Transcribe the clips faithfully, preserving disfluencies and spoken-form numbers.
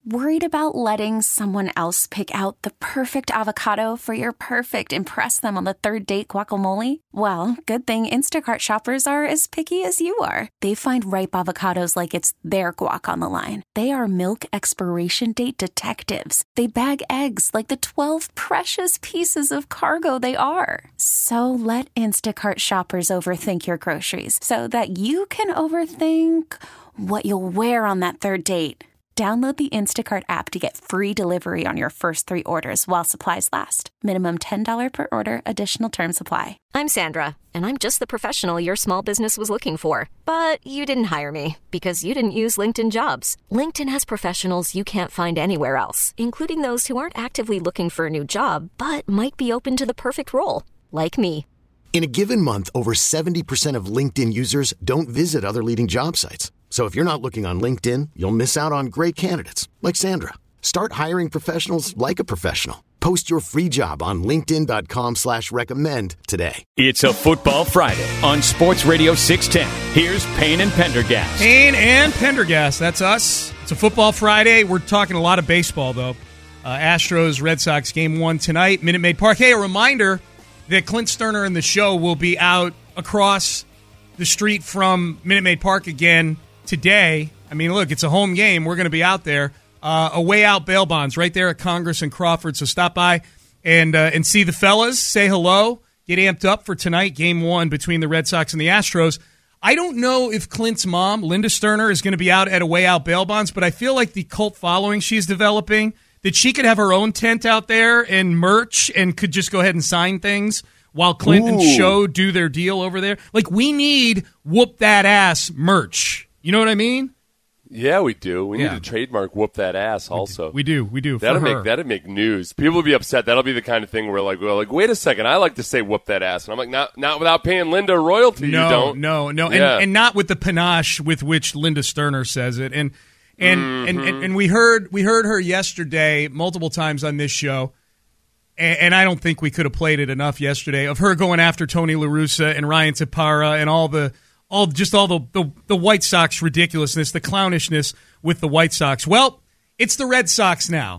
Worried about letting someone else pick out the perfect avocado for your perfect impress them on the third date guacamole? Well, good thing Instacart shoppers are as picky as you are. They find ripe avocados like it's their guac on the line. They are milk expiration date detectives. They bag eggs like the twelve precious pieces of cargo they are. So let Instacart shoppers overthink your groceries so that you can overthink what you'll wear on that third date. Download the Instacart app to get free delivery on your first three orders while supplies last. Minimum ten dollars per order. Additional terms apply. I'm Sandra, and I'm just the professional your small business was looking for. But you didn't hire me because you didn't use LinkedIn Jobs. LinkedIn has professionals you can't find anywhere else, including those who aren't actively looking for a new job, but might be open to the perfect role, like me. In a given month, over seventy percent of LinkedIn users don't visit other leading job sites. So if you're not looking on LinkedIn, you'll miss out on great candidates like Sandra. Start hiring professionals like a professional. Post your free job on linkedin dot com slash recommend today. It's a Football Friday on Sports Radio six ten. Here's Payne and Pendergast. Payne and Pendergast, that's us. It's a Football Friday. We're talking a lot of baseball, though. Uh, Astros, Red Sox, game one tonight, Minute Maid Park. Hey, a reminder that Clint Sterner and the show will be out across the street from Minute Maid Park again today. I mean, look, it's a home game. We're going to be out there. Uh, a way out bail bonds right there at Congress and Crawford. So stop by and uh, and see the fellas. Say hello. Get amped up for tonight, game one between the Red Sox and the Astros. I don't know if Clint's mom, Linda Sterner, is going to be out at a way out bail bonds, but I feel like the cult following she's developing, that she could have her own tent out there and merch and could just go ahead and sign things while Clint Ooh. and Show do their deal over there. Like, we need whoop that ass merch. You know what I mean? Yeah, we do. We need Yeah. to trademark "whoop that ass" also. We do. We do. That'll for make her. that'll make news. People will be upset. That'll be the kind of thing where like, well, like, wait a second, I like to say "whoop that ass," and I'm like, not not without paying Linda royalty. No, you don't. no, no, Yeah. and, and not with the panache with which Linda Sterner says it. And and, Mm-hmm. and, and and we heard we heard her yesterday multiple times on this show, and, and I don't think we could have played it enough yesterday of her going after Tony La Russa and Ryan Tapara and all the. All just all the, the the White Sox ridiculousness, the clownishness with the White Sox. Well, it's the Red Sox now,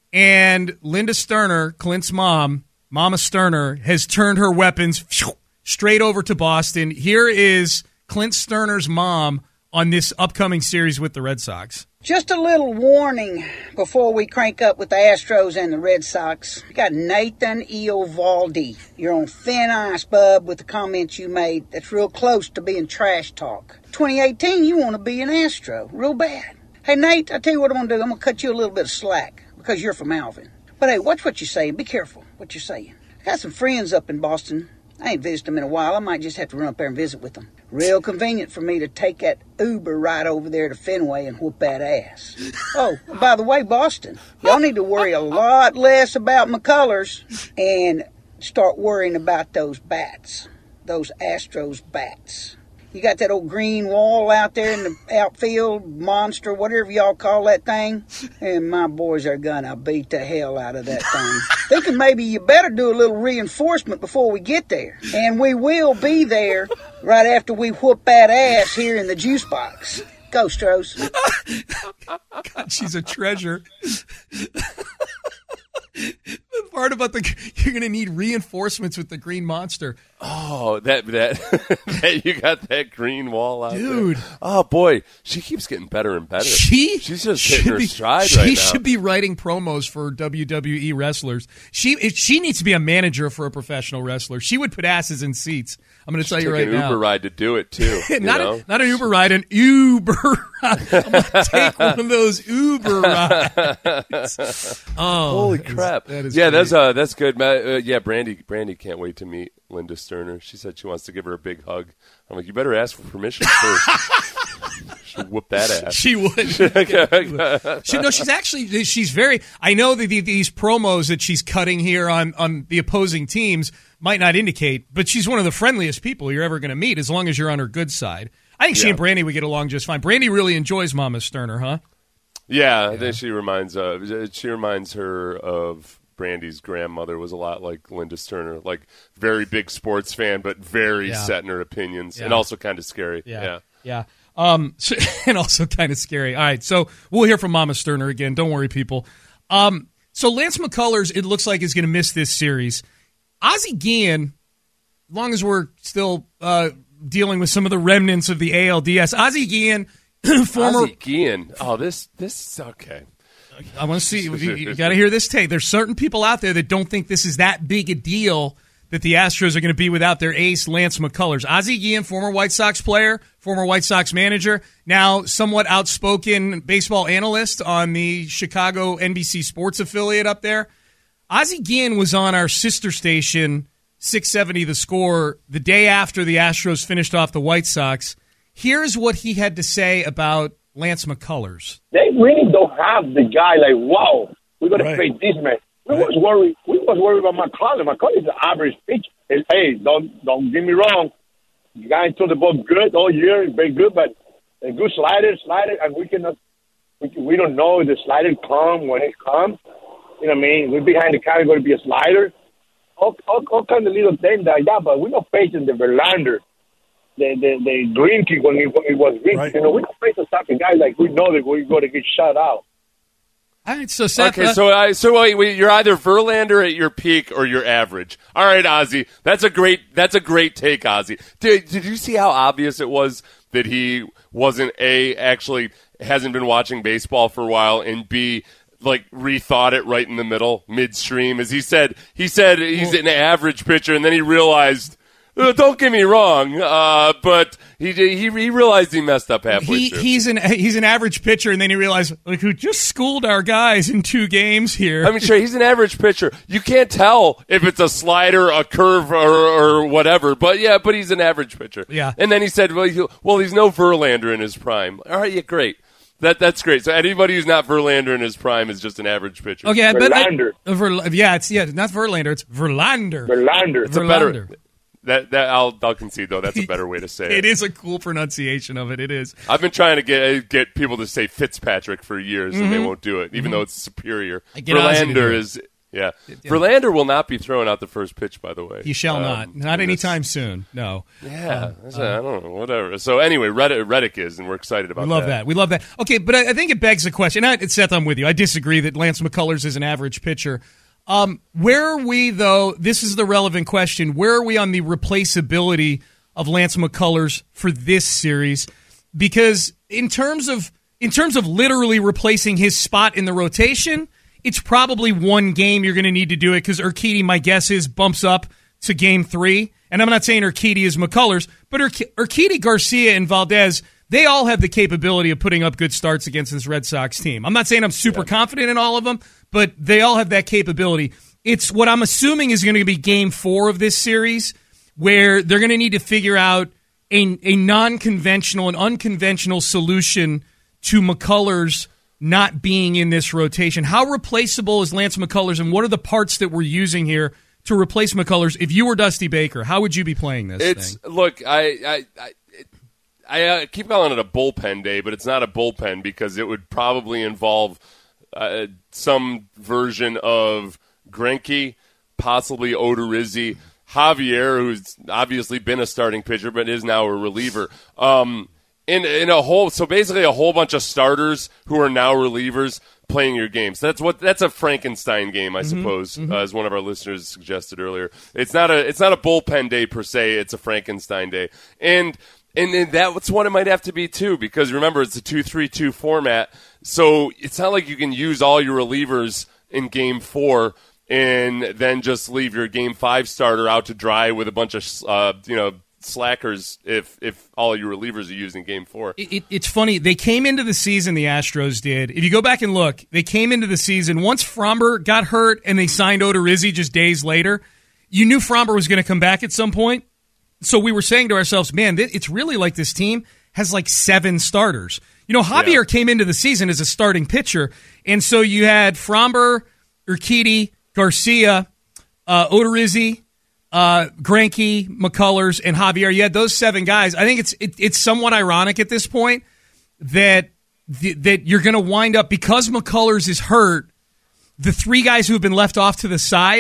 and Linda Sterner, Clint's mom, Mama Sterner, has turned her weapons straight over to Boston. Here is Clint Sterner's mom on this upcoming series with the Red Sox. Just a little warning before we crank up with the Astros and the Red Sox. You got Nathan Eovaldi. You're on thin ice, bub, with the comments you made. That's real close to being trash talk. twenty eighteen, you want to be an Astro. Real bad. Hey, Nate, I tell you what I'm going to do. I'm going to cut you a little bit of slack because you're from Alvin. But hey, watch what you're saying. Be careful what you're saying. I got some friends up in Boston. I ain't visited them in a while. I might just have to run up there and visit with them. Real convenient for me to take that Uber right over there to Fenway and whoop that ass. Oh, by the way, Boston, y'all need to worry a lot less about McCullers and start worrying about those bats, those Astros bats. You got that old green wall out there in the outfield, monster, whatever y'all call that thing. And my boys are gonna beat the hell out of that thing. Thinking maybe you better do a little reinforcement before we get there. And we will be there right after we whoop that ass here in the juice box. Go, Stros. God, she's a treasure. The part about the you're going to need reinforcements with the green monster. Oh, that that, that you got that green wall out Dude. there. Oh boy, she keeps getting better and better. She she's just should hitting her be, stride she right now. should be writing promos for W W E wrestlers. She she needs to be a manager for a professional wrestler. She would put asses in seats. I'm going to tell you right an now. Uber ride to do it too. not know? a, not an Uber ride, an Uber ride. I'm going to take one of those Uber rides. Oh, holy that is- crap! that is yeah, great. that's uh, that's good. Matt, uh, yeah, Brandy, Brandy can't wait to meet Linda Sterner. She said she wants to give her a big hug. I'm like, you better ask for permission first. She'll whoop that ass. She would. she, no, she's actually she's very. I know that the, these promos that she's cutting here on on the opposing teams might not indicate, but she's one of the friendliest people you're ever going to meet, as long as you're on her good side. I think she Yeah. and Brandy would get along just fine. Brandy really enjoys Mama Sterner, huh? Yeah, I think she reminds uh, she reminds her of Brandy's grandmother. Was a lot like Linda Sterner, like very big sports fan, but very Yeah. set in her opinions, Yeah. and also kind of scary. Yeah. yeah. Yeah. Um, so, and also kind of scary. All right, so we'll hear from Mama Sterner again. Don't worry, people. Um, so Lance McCullers, it looks like, is going to miss this series. Ozzie Guillen, as long as we're still uh, dealing with some of the remnants of the A L D S, Ozzie Guillen, former Ozzie Guillen. Oh, this this is okay. I want to see. You, you got to hear this take. There's certain people out there that don't think this is that big a deal that the Astros are going to be without their ace, Lance McCullers. Ozzie Guillen, former White Sox player, former White Sox manager, now somewhat outspoken baseball analyst on the Chicago N B C Sports affiliate up there. Ozzie Guillen was on our sister station, six seventy The Score, the day after the Astros finished off the White Sox. Here's what he had to say about Lance McCullers. They really don't have the guy like, wow, we're going right. to face this man. We right. was worried. We was worried about McCullers. McCullers is an average pitcher. Hey, don't don't get me wrong. The guy threw the ball good all year. He's very good, but a good slider, slider, and we cannot. We, we don't know if the slider come when it comes. You know what I mean? We're behind the counter going to be a slider. All, all, all kind of little things like that, but we're not facing the Verlander. The, the, the Greinke when he, when he was Greinke. Right. You know, we don't face a type of guy like we know that we're going to get shut out. All right, so Seth, okay, uh, so uh, so wait, wait, you're either Verlander at your peak or you're average. All right, Ozzie, that's a great that's a great take, Ozzie. Did did you see how obvious it was that he wasn't a actually hasn't been watching baseball for a while, and B, like rethought it right in the middle midstream? As he said, he said he's an average pitcher, and then he realized. Uh, don't get me wrong, uh, but he, he he realized he messed up halfway he, through. He's an he's an average pitcher, and then he realized, like, who just schooled our guys in two games here. I mean, sure, he's an average pitcher. You can't tell if it's a slider, a curve, or, or whatever. But yeah, but he's an average pitcher. Yeah. And then he said, well, he, well, he's no Verlander in his prime. All right, yeah, great. That that's great. So anybody who's not Verlander in his prime is just an average pitcher. Okay, Verlander. But, uh, Ver, yeah, it's yeah, not Verlander, it's Verlander. Verlander. It's Verlander. A better. That that I'll I'll concede though. That's a better way to say it. It is a cool pronunciation of it. It is. I've been trying to get get people to say Fitzpatrick for years, mm-hmm. and they won't do it, even mm-hmm. though it's superior. Verlander is yeah. yeah. Verlander will not be throwing out the first pitch. By the way, he shall um, not. Not anytime soon. No. Yeah. Um, uh, I don't know. Whatever. So anyway, Reddick, Reddick is, and we're excited about. We love that. that. We love that. Okay, but I, I think it begs the question. I, Seth, I'm with you. I disagree that Lance McCullers is an average pitcher. Um, where are we, though? This is the relevant question. Where are we on the replaceability of Lance McCullers for this series? Because in terms of in terms of literally replacing his spot in the rotation, it's probably one game you're going to need to do it because Urquidy, my guess is, bumps up to game three. And I'm not saying Urquidy is McCullers, but Ur- Urquidy, Garcia, and Valdez, they all have the capability of putting up good starts against this Red Sox team. I'm not saying I'm super yeah. confident in all of them, but they all have that capability. It's what I'm assuming is going to be game four of this series, where they're going to need to figure out a, a non-conventional, an unconventional solution to McCullers not being in this rotation. How replaceable is Lance McCullers, and what are the parts that we're using here to replace McCullers? If you were Dusty Baker, how would you be playing this it's, thing? Look, I... I, I I uh, keep calling it a bullpen day, but it's not a bullpen because it would probably involve uh, some version of Greinke, possibly Odorizzi, Javier, who's obviously been a starting pitcher but is now a reliever. Um, in in a whole, so basically a whole bunch of starters who are now relievers playing your games. That's what that's a Frankenstein game, I mm-hmm, suppose, mm-hmm. Uh, as one of our listeners suggested earlier. It's not a it's not a bullpen day per se. It's a Frankenstein day, and. And, and that's what it might have to be, too, because remember, it's a two three two format. So it's not like you can use all your relievers in game four and then just leave your game five starter out to dry with a bunch of, uh, you know, slackers if if all your relievers are used in game four. It, it, it's funny. They came into the season, the Astros did. If you go back and look, they came into the season. Once Fromber got hurt and they signed Odorizzi just days later, you knew Fromber was going to come back at some point. So we were saying to ourselves, man, it's really like this team has like seven starters. You know, Javier yeah. came into the season as a starting pitcher, and so you had Fromber, Urquidy, Garcia, uh, Odorizzi, uh, Greinke, McCullers, and Javier. You had those seven guys. I think it's it, it's somewhat ironic at this point that th- that you're going to wind up, because McCullers is hurt, the three guys who have been left off to the side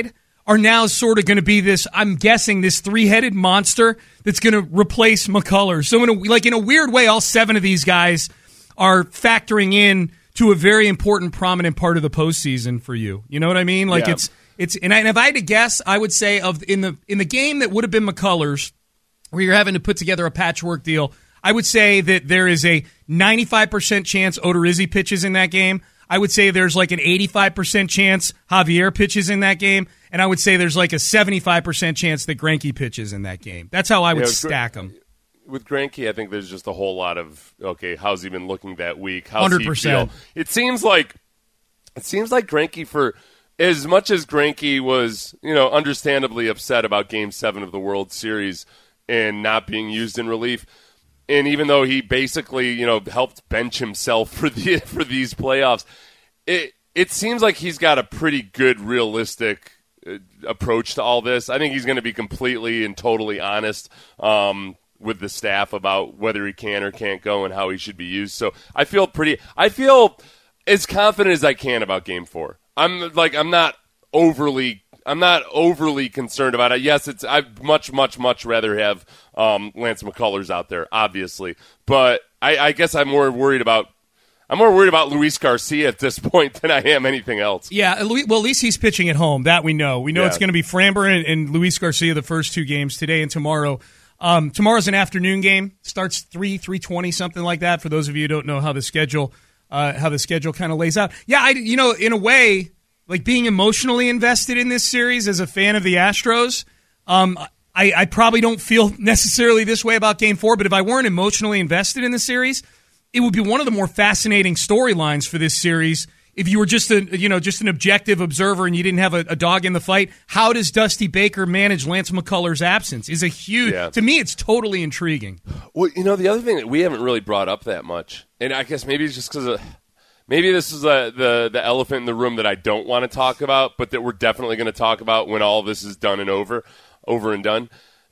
are now sort of going to be this, I'm guessing, this three-headed monster that's going to replace McCullers. So in a, like in a weird way, all seven of these guys are factoring in to a very important, prominent part of the postseason for you. You know what I mean? Like yeah. it's it's and, I, and if I had to guess, I would say of in the in the game that would have been McCullers, where you're having to put together a patchwork deal, I would say that there is a ninety-five percent chance Odorizzi pitches in that game. I would say there's like an eighty-five percent chance Javier pitches in that game, and I would say there's like a seventy-five percent chance that Greinke pitches in that game. That's how I would yeah, stack them. With Greinke, I think there's just a whole lot of, okay, how's he been looking that week? How's one hundred percent. he feel? It seems like it seems like Greinke, for as much as Greinke was, you know, understandably upset about Game Seven of the World Series and not being used in relief, and even though he basically, you know, helped bench himself for the for these playoffs, it it seems like he's got a pretty good, realistic uh, approach to all this. I think he's going to be completely and totally honest Um, with the staff about whether he can or can't go and how he should be used. So I feel pretty, I feel as confident as I can about Game Four. I'm like, I'm not overly, I'm not overly concerned about it. Yes, it's, I'd much, much, much rather have um, Lance McCullers out there, obviously. But I, I guess I'm more worried about, I'm more worried about Luis Garcia at this point than I am anything else. Yeah, well, at least he's pitching at home. That we know. We know yeah. it's going to be Framber and, and Luis Garcia the first two games, today and tomorrow. Um, tomorrow's an afternoon game. Starts three, three twenty, something like that. For those of you who don't know how the schedule, uh, how the schedule kind of lays out. Yeah, I, you know, in a way, like being emotionally invested in this series as a fan of the Astros, um, I, I probably don't feel necessarily this way about Game Four. But if I weren't emotionally invested in the series, it would be one of the more fascinating storylines for this series. If you were just a, you know, just an objective observer and you didn't have a, a dog in the fight, how does Dusty Baker manage Lance McCullers' absence? Is a huge yeah. to me. It's totally intriguing. Well, you know, the other thing that we haven't really brought up that much, and I guess maybe it's just because of maybe this is a, the the elephant in the room that I don't want to talk about, but that we're definitely going to talk about when all this is done and over, over and done.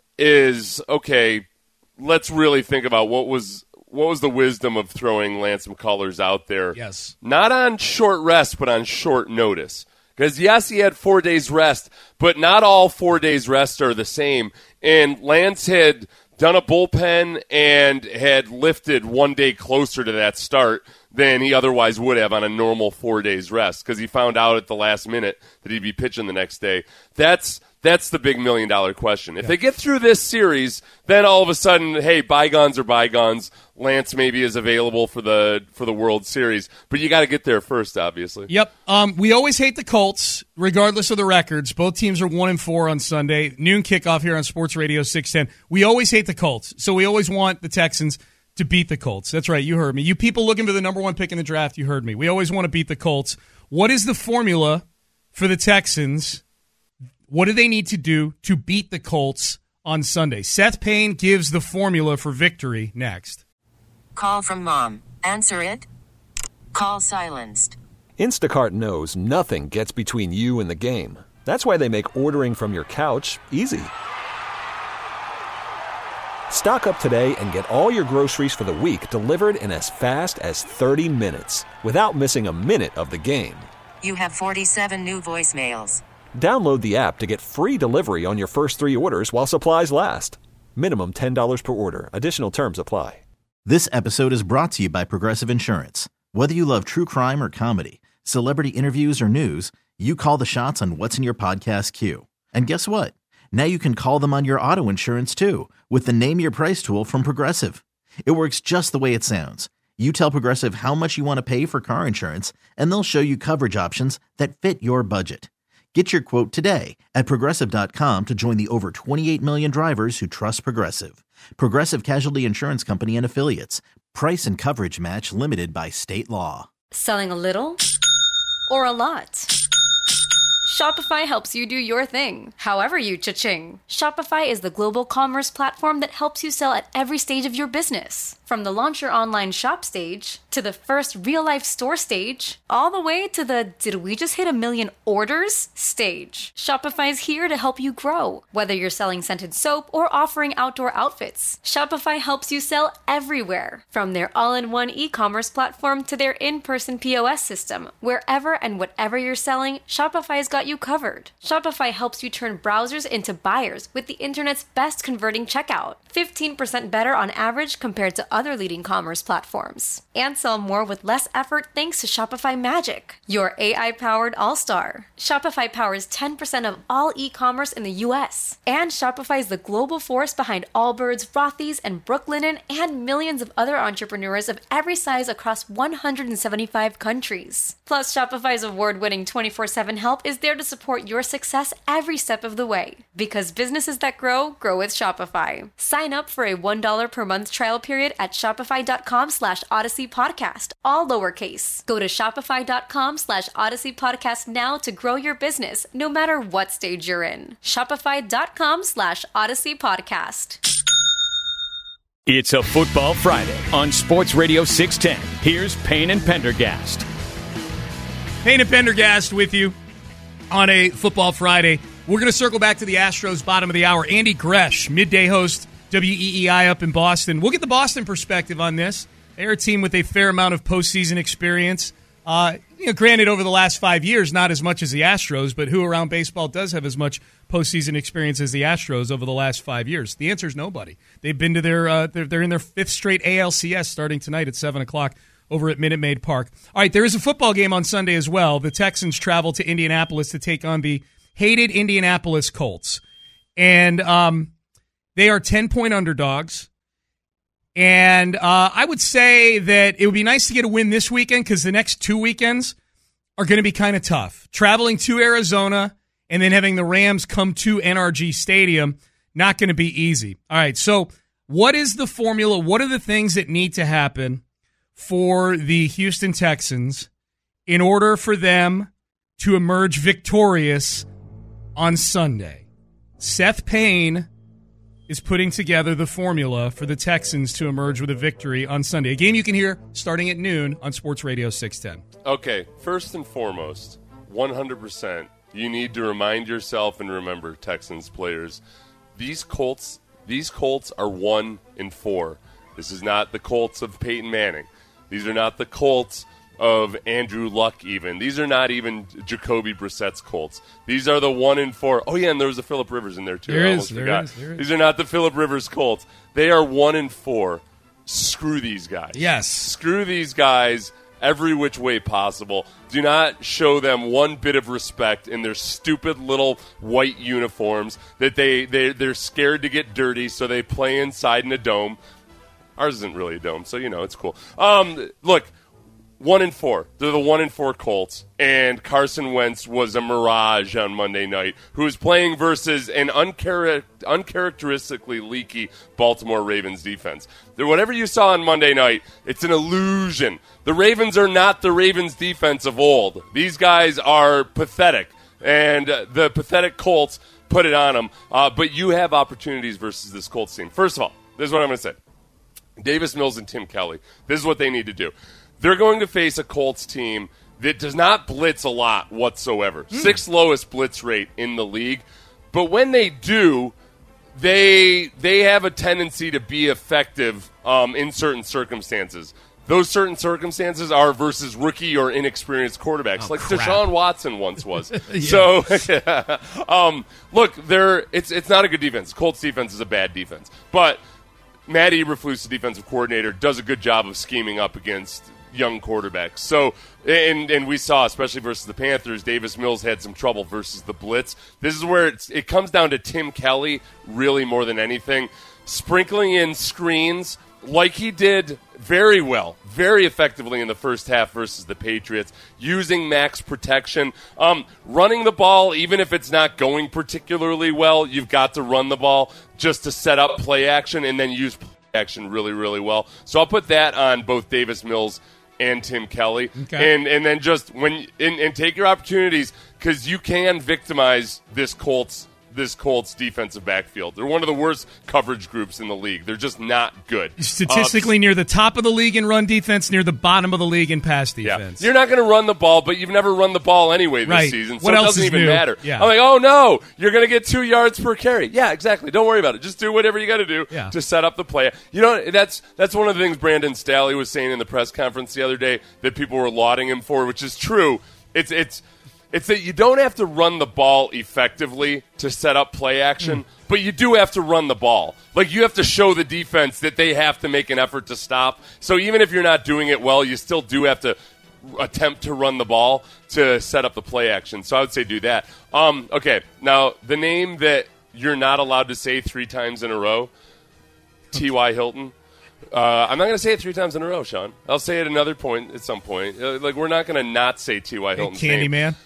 Is okay. Let's really think about what was. What was the wisdom of throwing Lance McCullers out there? Yes. Not on short rest, but on short notice. Because, yes, he had four days rest, but not all four days rest are the same. And Lance had done a bullpen and had lifted one day closer to that start than he otherwise would have on a normal four days rest because he found out at the last minute that he'd be pitching the next day. That's That's the big million-dollar question. If yeah. they get through this series, then all of a sudden, hey, bygones are bygones. Lance maybe is available for the for the World Series, but you got to get there first, obviously. Yep. Um, we always hate the Colts, regardless of the records. Both teams are one and four on Sunday. Noon kickoff here on Sports Radio six ten. We always hate the Colts, so we always want the Texans to beat the Colts. That's right. You heard me. You people looking for the number one pick in the draft, you heard me. We always want to beat the Colts. What is the formula for the Texans? What do they need to do to beat the Colts on Sunday? Seth Payne gives the formula for victory next. Call from mom. Answer it. Call silenced. Instacart knows nothing gets between you and the game. That's why they make ordering from your couch easy. Stock up today and get all your groceries for the week delivered in as fast as thirty minutes without missing a minute of the game. You have forty-seven new voicemails. Download the app to get free delivery on your first three orders while supplies last. Minimum ten dollars per order. Additional terms apply. This episode is brought to you by Progressive Insurance. Whether you love true crime or comedy, celebrity interviews or news, you call the shots on what's in your podcast queue. And guess what? Now you can call them on your auto insurance too with the Name Your Price tool from Progressive. It works just the way it sounds. You tell Progressive how much you want to pay for car insurance, and they'll show you coverage options that fit your budget. Get your quote today at Progressive dot com to join the over twenty-eight million drivers who trust Progressive. Progressive Casualty Insurance Company and Affiliates. Price and coverage match limited by state law. Selling a little or a lot? Shopify helps you do your thing, however you cha-ching. Shopify is the global commerce platform that helps you sell at every stage of your business. From the launch your online shop stage, to the first real-life store stage, all the way to the did we just hit a million orders stage. Shopify is here to help you grow. Whether you're selling scented soap or offering outdoor outfits, Shopify helps you sell everywhere. From their all-in-one e-commerce platform to their in-person P O S system, wherever and whatever you're selling, Shopify's got got you covered. Shopify helps you turn browsers into buyers with the internet's best converting checkout. fifteen percent better on average compared to other leading commerce platforms. And sell more with less effort thanks to Shopify Magic, your A I-powered all-star. Shopify powers ten percent of all e-commerce in the U S. And Shopify is the global force behind Allbirds, Rothy's, and Brooklinen, and millions of other entrepreneurs of every size across one hundred seventy-five countries. Plus, Shopify's award-winning twenty-four seven help is there to support your success every step of the way. Because businesses that grow, grow with Shopify. Sign up for a one dollar per month trial period at shopify.com slash Odyssey Podcast, all lowercase. Go to shopify.com slash Odyssey Podcast now to grow your business, no matter what stage you're in. Shopify.com slash Odyssey Podcast. It's a Football Friday on Sports Radio six ten. Here's Payne and Pendergast. Payne and Pendergast with you on a Football Friday. We're going to circle back to the Astros bottom of the hour. Andy Gresh, midday host, W E E I up in Boston. We'll get the Boston perspective on this. They're a team with a fair amount of postseason experience. Uh, you know, granted, over the last five years, not as much as the Astros, but who around baseball does have as much postseason experience as the Astros over the last five years? The answer is nobody. They've been to their uh, they're, they're in their fifth straight A L C S starting tonight at seven o'clock over at Minute Maid Park. All right, there is a football game on Sunday as well. The Texans travel to Indianapolis to take on the hated Indianapolis Colts, and um, they are ten-point underdogs. And uh, I would say that it would be nice to get a win this weekend because the next two weekends are going to be kind of tough. Traveling to Arizona and then having the Rams come to N R G Stadium, not going to be easy. All right, so what is the formula? What are the things that need to happen for the Houston Texans in order for them to emerge victorious on Sunday? Seth Payne is putting together the formula for the Texans to emerge with a victory on Sunday. A game you can hear starting at noon on Sports Radio six ten. Okay, first and foremost, one hundred percent, you need to remind yourself and remember, Texans players, these Colts, these Colts are one and four. This is not the Colts of Peyton Manning. These are not the Colts of Andrew Luck even. These are not even Jacoby Brissett's Colts. These are the one and four. Oh, yeah, and there was a Phillip Rivers in there, too. There I is, almost there forgot. is, there is. These are not the Phillip Rivers Colts. They are one and four. Screw these guys. Yes. Screw these guys every which way possible. Do not show them one bit of respect in their stupid little white uniforms that they, they, they're scared to get dirty, so they play inside in a dome. Ours isn't really a dome, so, you know, it's cool. Um, look, One and four. They're the one and four Colts, and Carson Wentz was a mirage on Monday night, who was playing versus an unchar- uncharacteristically leaky Baltimore Ravens defense. Whatever you saw on Monday night, it's an illusion. The Ravens are not the Ravens defense of old. These guys are pathetic, and uh, the pathetic Colts put it on them. Uh, but you have opportunities versus this Colts team. First of all, this is what I'm going to say. Davis Mills and Tim Kelly, this is what they need to do. They're going to face a Colts team that does not blitz a lot whatsoever. Mm. Sixth lowest blitz rate in the league. But when they do, they they have a tendency to be effective um, in certain circumstances. Those certain circumstances are versus rookie or inexperienced quarterbacks, oh, like crap. Deshaun Watson once was. So, um, look, they're, it's it's not a good defense. Colts defense is a bad defense. But Matt Eberflus, the defensive coordinator, does a good job of scheming up against young quarterbacks. So, and and we saw, especially versus the Panthers, Davis Mills had some trouble versus the blitz. This is where it's, it comes down to Tim Kelly, really more than anything, sprinkling in screens like he did very well, very effectively in the first half versus the Patriots, using max protection, um, running the ball, even if it's not going particularly well, you've got to run the ball just to set up play action and then use play action really, really well. So I'll put that on both Davis Mills and Tim Kelly. Okay. And and then just when and, and take your opportunities, because you can victimize this Colts this Colts defensive backfield. They're one of the worst coverage groups in the league. They're just not good. Statistically uh, near the top of the league in run defense, near the bottom of the league in pass defense. Yeah. You're not going to run the ball, but you've never run the ball anyway this right. season, so what it else doesn't is even new? matter. Yeah. I'm like, oh no, you're going to get two yards per carry. Yeah, exactly. Don't worry about it. Just do whatever you got to do yeah. to set up the play. You know, that's that's one of the things Brandon Staley was saying in the press conference the other day that people were lauding him for, which is true. It's it's It's that you don't have to run the ball effectively to set up play action, mm. but you do have to run the ball. Like, you have to show the defense that they have to make an effort to stop. So even if you're not doing it well, you still do have to attempt to run the ball to set up the play action. So I would say do that. Um, okay, now the name that you're not allowed to say three times in a row, T Y. Hilton. Uh, I'm not going to say it three times in a row, Sean. I'll say it another point at some point. Uh, like, we're not going to not say T Y. Hilton's hey, Candy name. Man.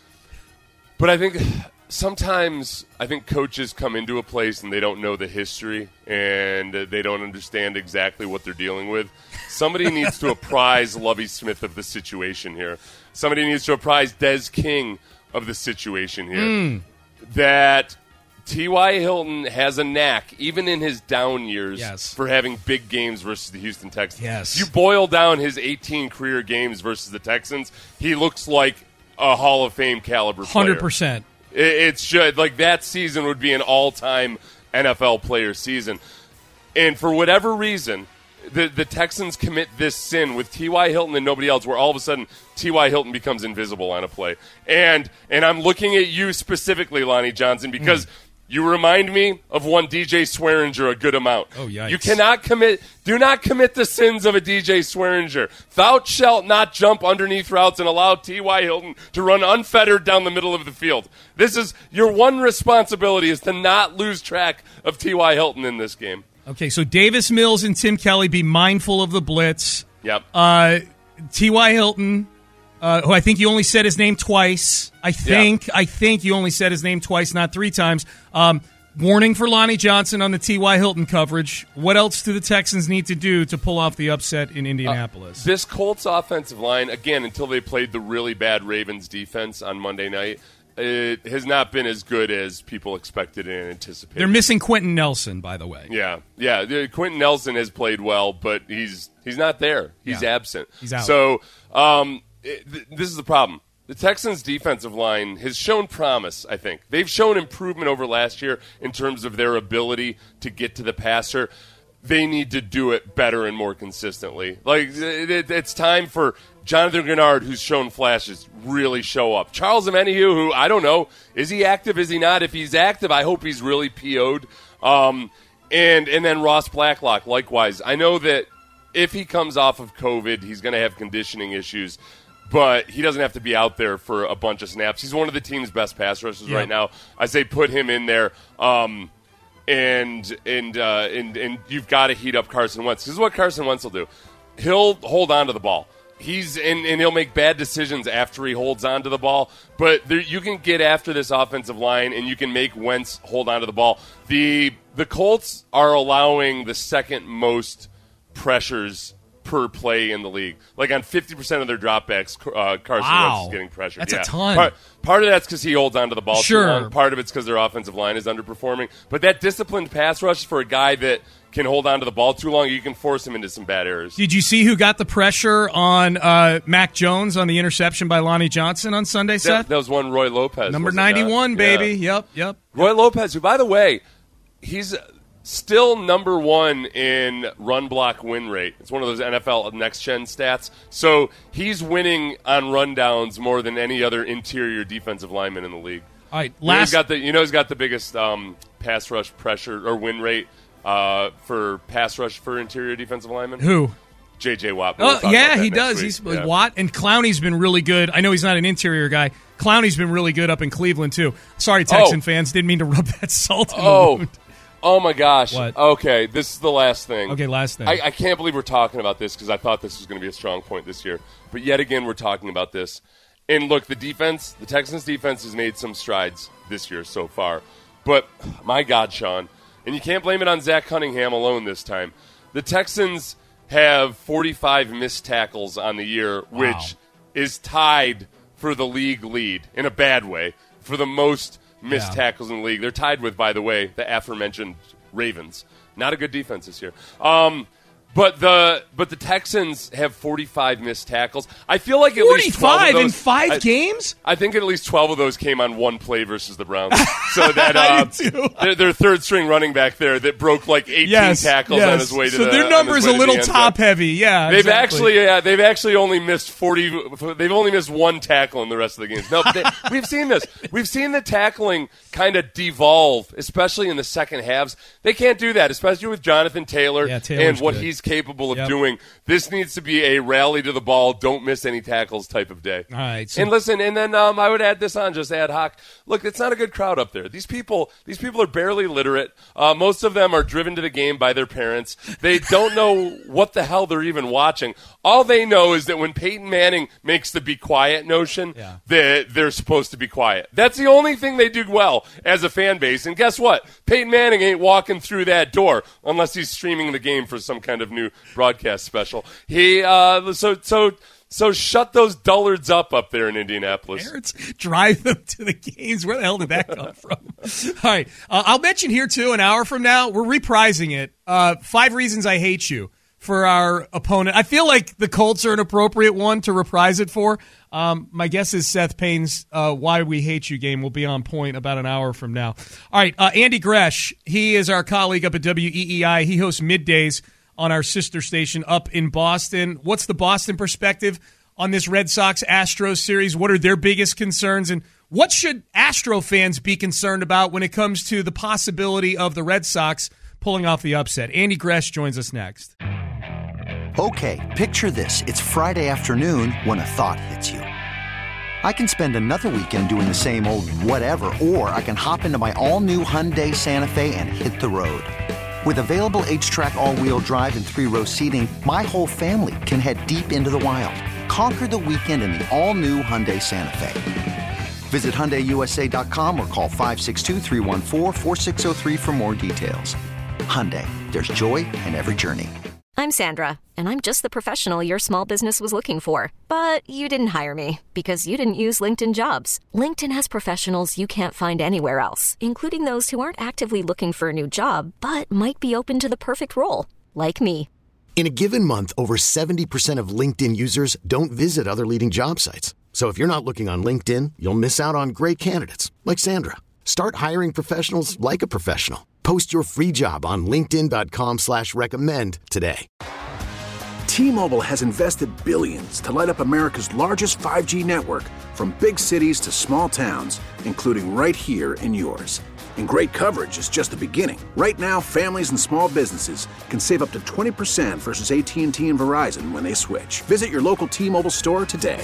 But I think sometimes I think coaches come into a place and they don't know the history and they don't understand exactly what they're dealing with. Somebody needs to apprise Lovie Smith of the situation here. Somebody needs to apprise Des King of the situation here. Mm. That T Y. Hilton has a knack, even in his down years, yes. for having big games versus the Houston Texans. Yes. You boil down his eighteen career games versus the Texans, he looks like a Hall of Fame caliber player. one hundred percent. It, it's just, like, that season would be an all-time N F L player season. And for whatever reason, the, the Texans commit this sin with T Y. Hilton and nobody else, where all of a sudden T Y. Hilton becomes invisible on a play. And and I'm looking at you specifically, Lonnie Johnson, because mm. you remind me of one D J Swearinger a good amount. Oh, yikes. You cannot commit, do not commit the sins of a D J Swearinger. Thou shalt not jump underneath routes and allow T Y. Hilton to run unfettered down the middle of the field. This is, your one responsibility is to not lose track of T Y. Hilton in this game. Okay, so Davis Mills and Tim Kelly, be mindful of the blitz. Yep. Uh, T Y. Hilton, uh, who I think you only said his name twice. I think yeah. I think you only said his name twice, not three times. Um, warning for Lonnie Johnson on the T Y. Hilton coverage. What else do the Texans need to do to pull off the upset in Indianapolis? Uh, this Colts offensive line, again, until they played the really bad Ravens defense on Monday night, it has not been as good as people expected and anticipated. They're missing Quentin Nelson, by the way. Yeah, yeah. Quentin Nelson has played well, but he's he's not there. He's yeah. absent. He's out. So um, it, th- this is the problem. The Texans' defensive line has shown promise, I think. They've shown improvement over last year in terms of their ability to get to the passer. They need to do it better and more consistently. Like, it, it, it's time for Jonathan Gennard, who's shown flashes, really show up. Charles Omenihu, who, I don't know, is he active, is he not? If he's active, I hope he's really P O'd. Um, and, and then Ross Blacklock, likewise. I know that if he comes off of COVID, he's going to have conditioning issues, but he doesn't have to be out there for a bunch of snaps. He's one of the team's best pass rushers yeah. right now. I say put him in there. Um And and uh, and and you've got to heat up Carson Wentz. This is what Carson Wentz will do. He'll hold on to the ball. He's and, and he'll make bad decisions after he holds on to the ball. But there, you can get after this offensive line, and you can make Wentz hold on to the ball. The the Colts are allowing the second most pressures per play in the league. Like on fifty percent of their dropbacks, uh, Carson wow. Wentz is getting pressured. That's yeah. a ton. Part, part of that's because he holds on to the ball sure. too long. Part of it's because their offensive line is underperforming. But that disciplined pass rush for a guy that can hold on to the ball too long, you can force him into some bad errors. Did you see who got the pressure on uh, Mac Jones on the interception by Lonnie Johnson on Sunday, Seth? That, that was one Roy Lopez. Number ninety-one, baby. Yeah. Yep, yep. Roy Lopez, who, by the way, he's still number one in run block win rate. It's one of those N F L next-gen stats. So he's winning on rundowns more than any other interior defensive lineman in the league. All right, last... you, know he's got the, you know he's got the biggest um, pass rush pressure or win rate uh, for pass rush for interior defensive linemen. Who? J J. Watt. Oh, yeah, he does. Week. He's yeah. Watt, and Clowney's been really good. I know he's not an interior guy. Clowney's been really good up in Cleveland, too. Sorry, Texan oh. fans. Didn't mean to rub that salt in oh. the wound. Oh, my gosh. What? Okay, this is the last thing. Okay, last thing. I, I can't believe we're talking about this because I thought this was going to be a strong point this year. But yet again, we're talking about this. And look, the defense, the Texans' defense has made some strides this year so far. But, my God, Sean, and you can't blame it on Zach Cunningham alone this time. The Texans have forty-five missed tackles on the year, which wow. is tied for the league lead, in a bad way, for the most missed yeah. tackles in the league. They're tied with, by the way, the aforementioned Ravens. Not a good defense this year. Um, But the but the Texans have forty-five missed tackles. I feel like at least twelve of those, in five I, games? I think at least twelve of those came on one play versus the Browns. So that uh, their, their third string running back there that broke like eighteen yes, tackles yes. on his way to so the. So their number is a little the top heavy. Yeah, they've exactly. actually yeah they've actually only missed forty. They've only missed one tackle in the rest of the games. No, they, we've seen this. We've seen the tackling kind of devolve, especially in the second halves. They can't do that, especially with Jonathan Taylor yeah, and what good. he's capable of yep. doing. This needs to be a rally to the ball, don't miss any tackles type of day. All right. So- and listen, and then um, I would add this on just ad hoc. Look, it's not a good crowd up there. These people, these people are barely literate. Uh, most of them are driven to the game by their parents. They don't know what the hell they're even watching. All they know is that when Peyton Manning makes the be quiet notion, yeah. that they're supposed to be quiet. That's the only thing they do well as a fan base. And guess what? Peyton Manning ain't walking through that door unless he's streaming the game for some kind of new broadcast special. He uh, so so so shut those dullards up up there in Indianapolis. Parents drive them to the games. Where the hell did that come from? All right, uh, I'll mention here too. An hour from now, we're reprising it. Uh, five reasons I hate you for our opponent. I feel like the Colts are an appropriate one to reprise it for. Um, my guess is Seth Payne's uh, Why We Hate You game will be on point about an hour from now. All right, uh, Andy Gresh. He is our colleague up at W E E I. He hosts Middays on our sister station up in Boston. What's the Boston perspective on this Red Sox-Astros series? What are their biggest concerns? And what should Astro fans be concerned about when it comes to the possibility of the Red Sox pulling off the upset? Andy Gresh joins us next. Okay, picture this. It's Friday afternoon when a thought hits you. I can spend another weekend doing the same old whatever, or I can hop into my all-new Hyundai Santa Fe and hit the road. With available H-Track all-wheel drive and three-row seating, my whole family can head deep into the wild. Conquer the weekend in the all-new Hyundai Santa Fe. Visit Hyundai U S A dot com or call five six two, three one four, four six zero three for more details. Hyundai, there's joy in every journey. I'm Sandra, and I'm just the professional your small business was looking for. But you didn't hire me because you didn't use LinkedIn Jobs. LinkedIn has professionals you can't find anywhere else, including those who aren't actively looking for a new job, but might be open to the perfect role, like me. In a given month, over seventy percent of LinkedIn users don't visit other leading job sites. So if you're not looking on LinkedIn, you'll miss out on great candidates like Sandra. Start hiring professionals like a professional. Post your free job on linkedin dot com slash recommend today. T-Mobile has invested billions to light up America's largest five G network, from big cities to small towns, including right here in yours. And great coverage is just the beginning. Right now, families and small businesses can save up to twenty percent versus A T and T and Verizon when they switch. Visit your local T-Mobile store today.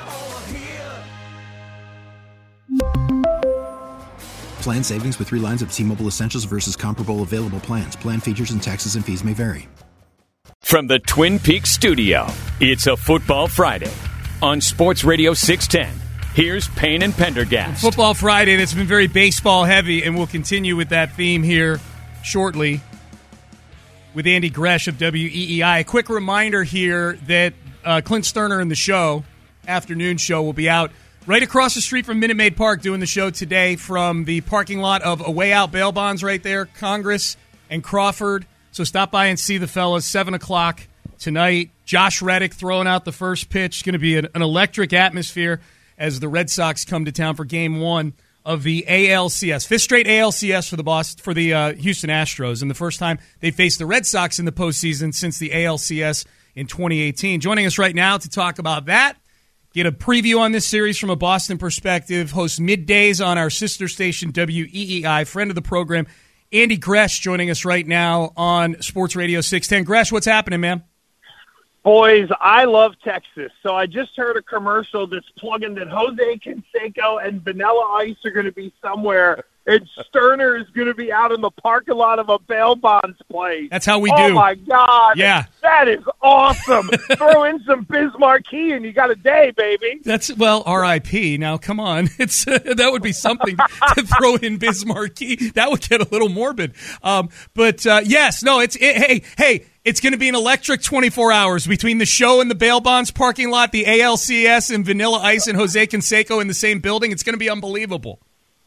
Plan savings with three lines of T-Mobile Essentials versus comparable available plans. Plan features and taxes and fees may vary. From the Twin Peaks studio, it's a Football Friday on Sports Radio six ten. Here's Payne and Pendergast. Football Friday that's been very baseball heavy, and we'll continue with that theme here shortly with Andy Gresh of W E E I. A quick reminder here that uh, Clint Sterner and the show, afternoon show, will be out right across the street from Minute Maid Park doing the show today from the parking lot of Away Out Bail Bonds right there, Congress and Crawford. So stop by and see the fellas, seven o'clock tonight. Josh Reddick throwing out the first pitch. It's going to be an, an electric atmosphere as the Red Sox come to town for game one of the A L C S. Fifth straight A L C S for the Boston, for the uh, Houston Astros, and the first time they faced the Red Sox in the postseason since the A L C S in twenty eighteen. Joining us right now to talk about that, get a preview on this series from a Boston perspective, hosts middays on our sister station W E E I, friend of the program, Andy Gresh, joining us right now on Sports Radio six ten. Gresh, what's happening, man? Boys, I love Texas. So I just heard a commercial that's plugging that Jose Canseco and Vanilla Ice are going to be somewhere, and Sterner is going to be out in the parking lot of a bail bonds place. That's how we oh do. Oh, my God. Yeah. That is awesome. Throw in some Biz Marquee, and you got a day, baby. That's, well, R I P Now, come on. It's uh, that would be something to throw in Biz Marquee. That would get a little morbid. Um, but, uh, yes, no, it's, it, hey, hey, it's going to be an electric twenty-four hours between the show and the bail bonds parking lot, the A L C S and Vanilla Ice and Jose Canseco in the same building. It's going to be unbelievable.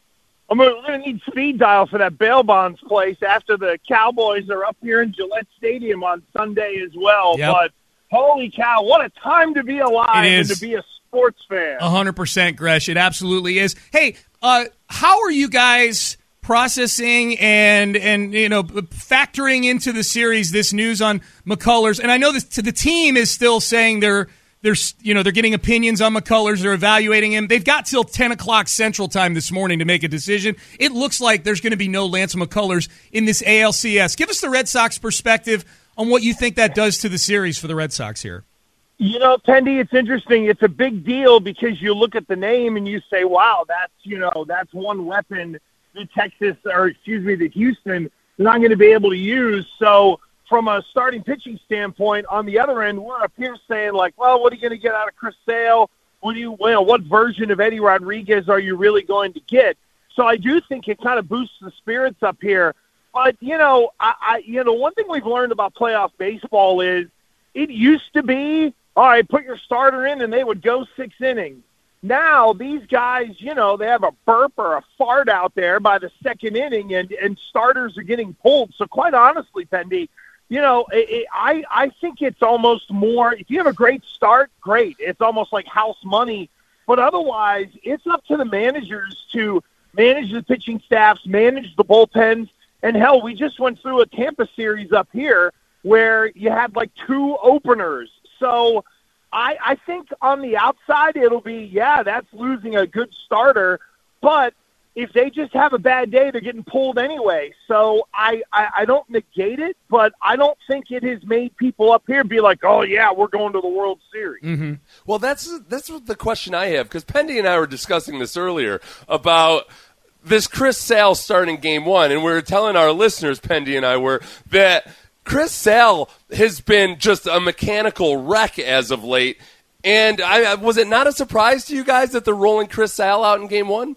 I'm gonna, we're going to need speed dial for that bail bonds place after the Cowboys are up here in Gillette Stadium on Sunday as well. Yep. But holy cow, what a time to be alive It and is. to be a sports fan. one hundred percent, Gresh. It absolutely is. Hey, uh, how are you guys processing and, and you know, factoring into the series this news on McCullers? And I know this, to the team is still saying they're they're you know they're getting opinions on McCullers. They're evaluating him. They've got till ten o'clock Central Time this morning to make a decision. It looks like there's going to be no Lance McCullers in this A L C S. Give us the Red Sox perspective on what you think that does to the series for the Red Sox here. You know, Pendy, it's interesting. It's a big deal because you look at the name and you say, wow, that's, you know, that's one weapon that Texas, or excuse me, that Houston is not going to be able to use. So from a starting pitching standpoint, on the other end, we're up here saying, like, well, what are you going to get out of Chris Sale? What do you, well, what version of Eddie Rodriguez are you really going to get? So I do think it kind of boosts the spirits up here. But, you know, I, I you know, one thing we've learned about playoff baseball is it used to be, all right, put your starter in and they would go six innings. Now these guys, you know, they have a burp or a fart out there by the second inning, and, and starters are getting pulled. So quite honestly, Pendy, you know, it, it, I, I think it's almost more, if you have a great start, great. It's almost like house money. But otherwise, it's up to the managers to manage the pitching staffs, manage the bullpens. And, hell, we just went through a Tampa series up here where you had, like, two openers. So I, I think on the outside it'll be, yeah, that's losing a good starter. But if they just have a bad day, they're getting pulled anyway. So I, I, I don't negate it, but I don't think it has made people up here be like, oh, yeah, we're going to the World Series. Mm-hmm. Well, that's that's what the question I have, because Pendy and I were discussing this earlier about this Chris Sale starting game one, and we were telling our listeners, Pendy and I were, that Chris Sale has been just a mechanical wreck as of late. And I, was it not a surprise to you guys that they're rolling Chris Sale out in game one?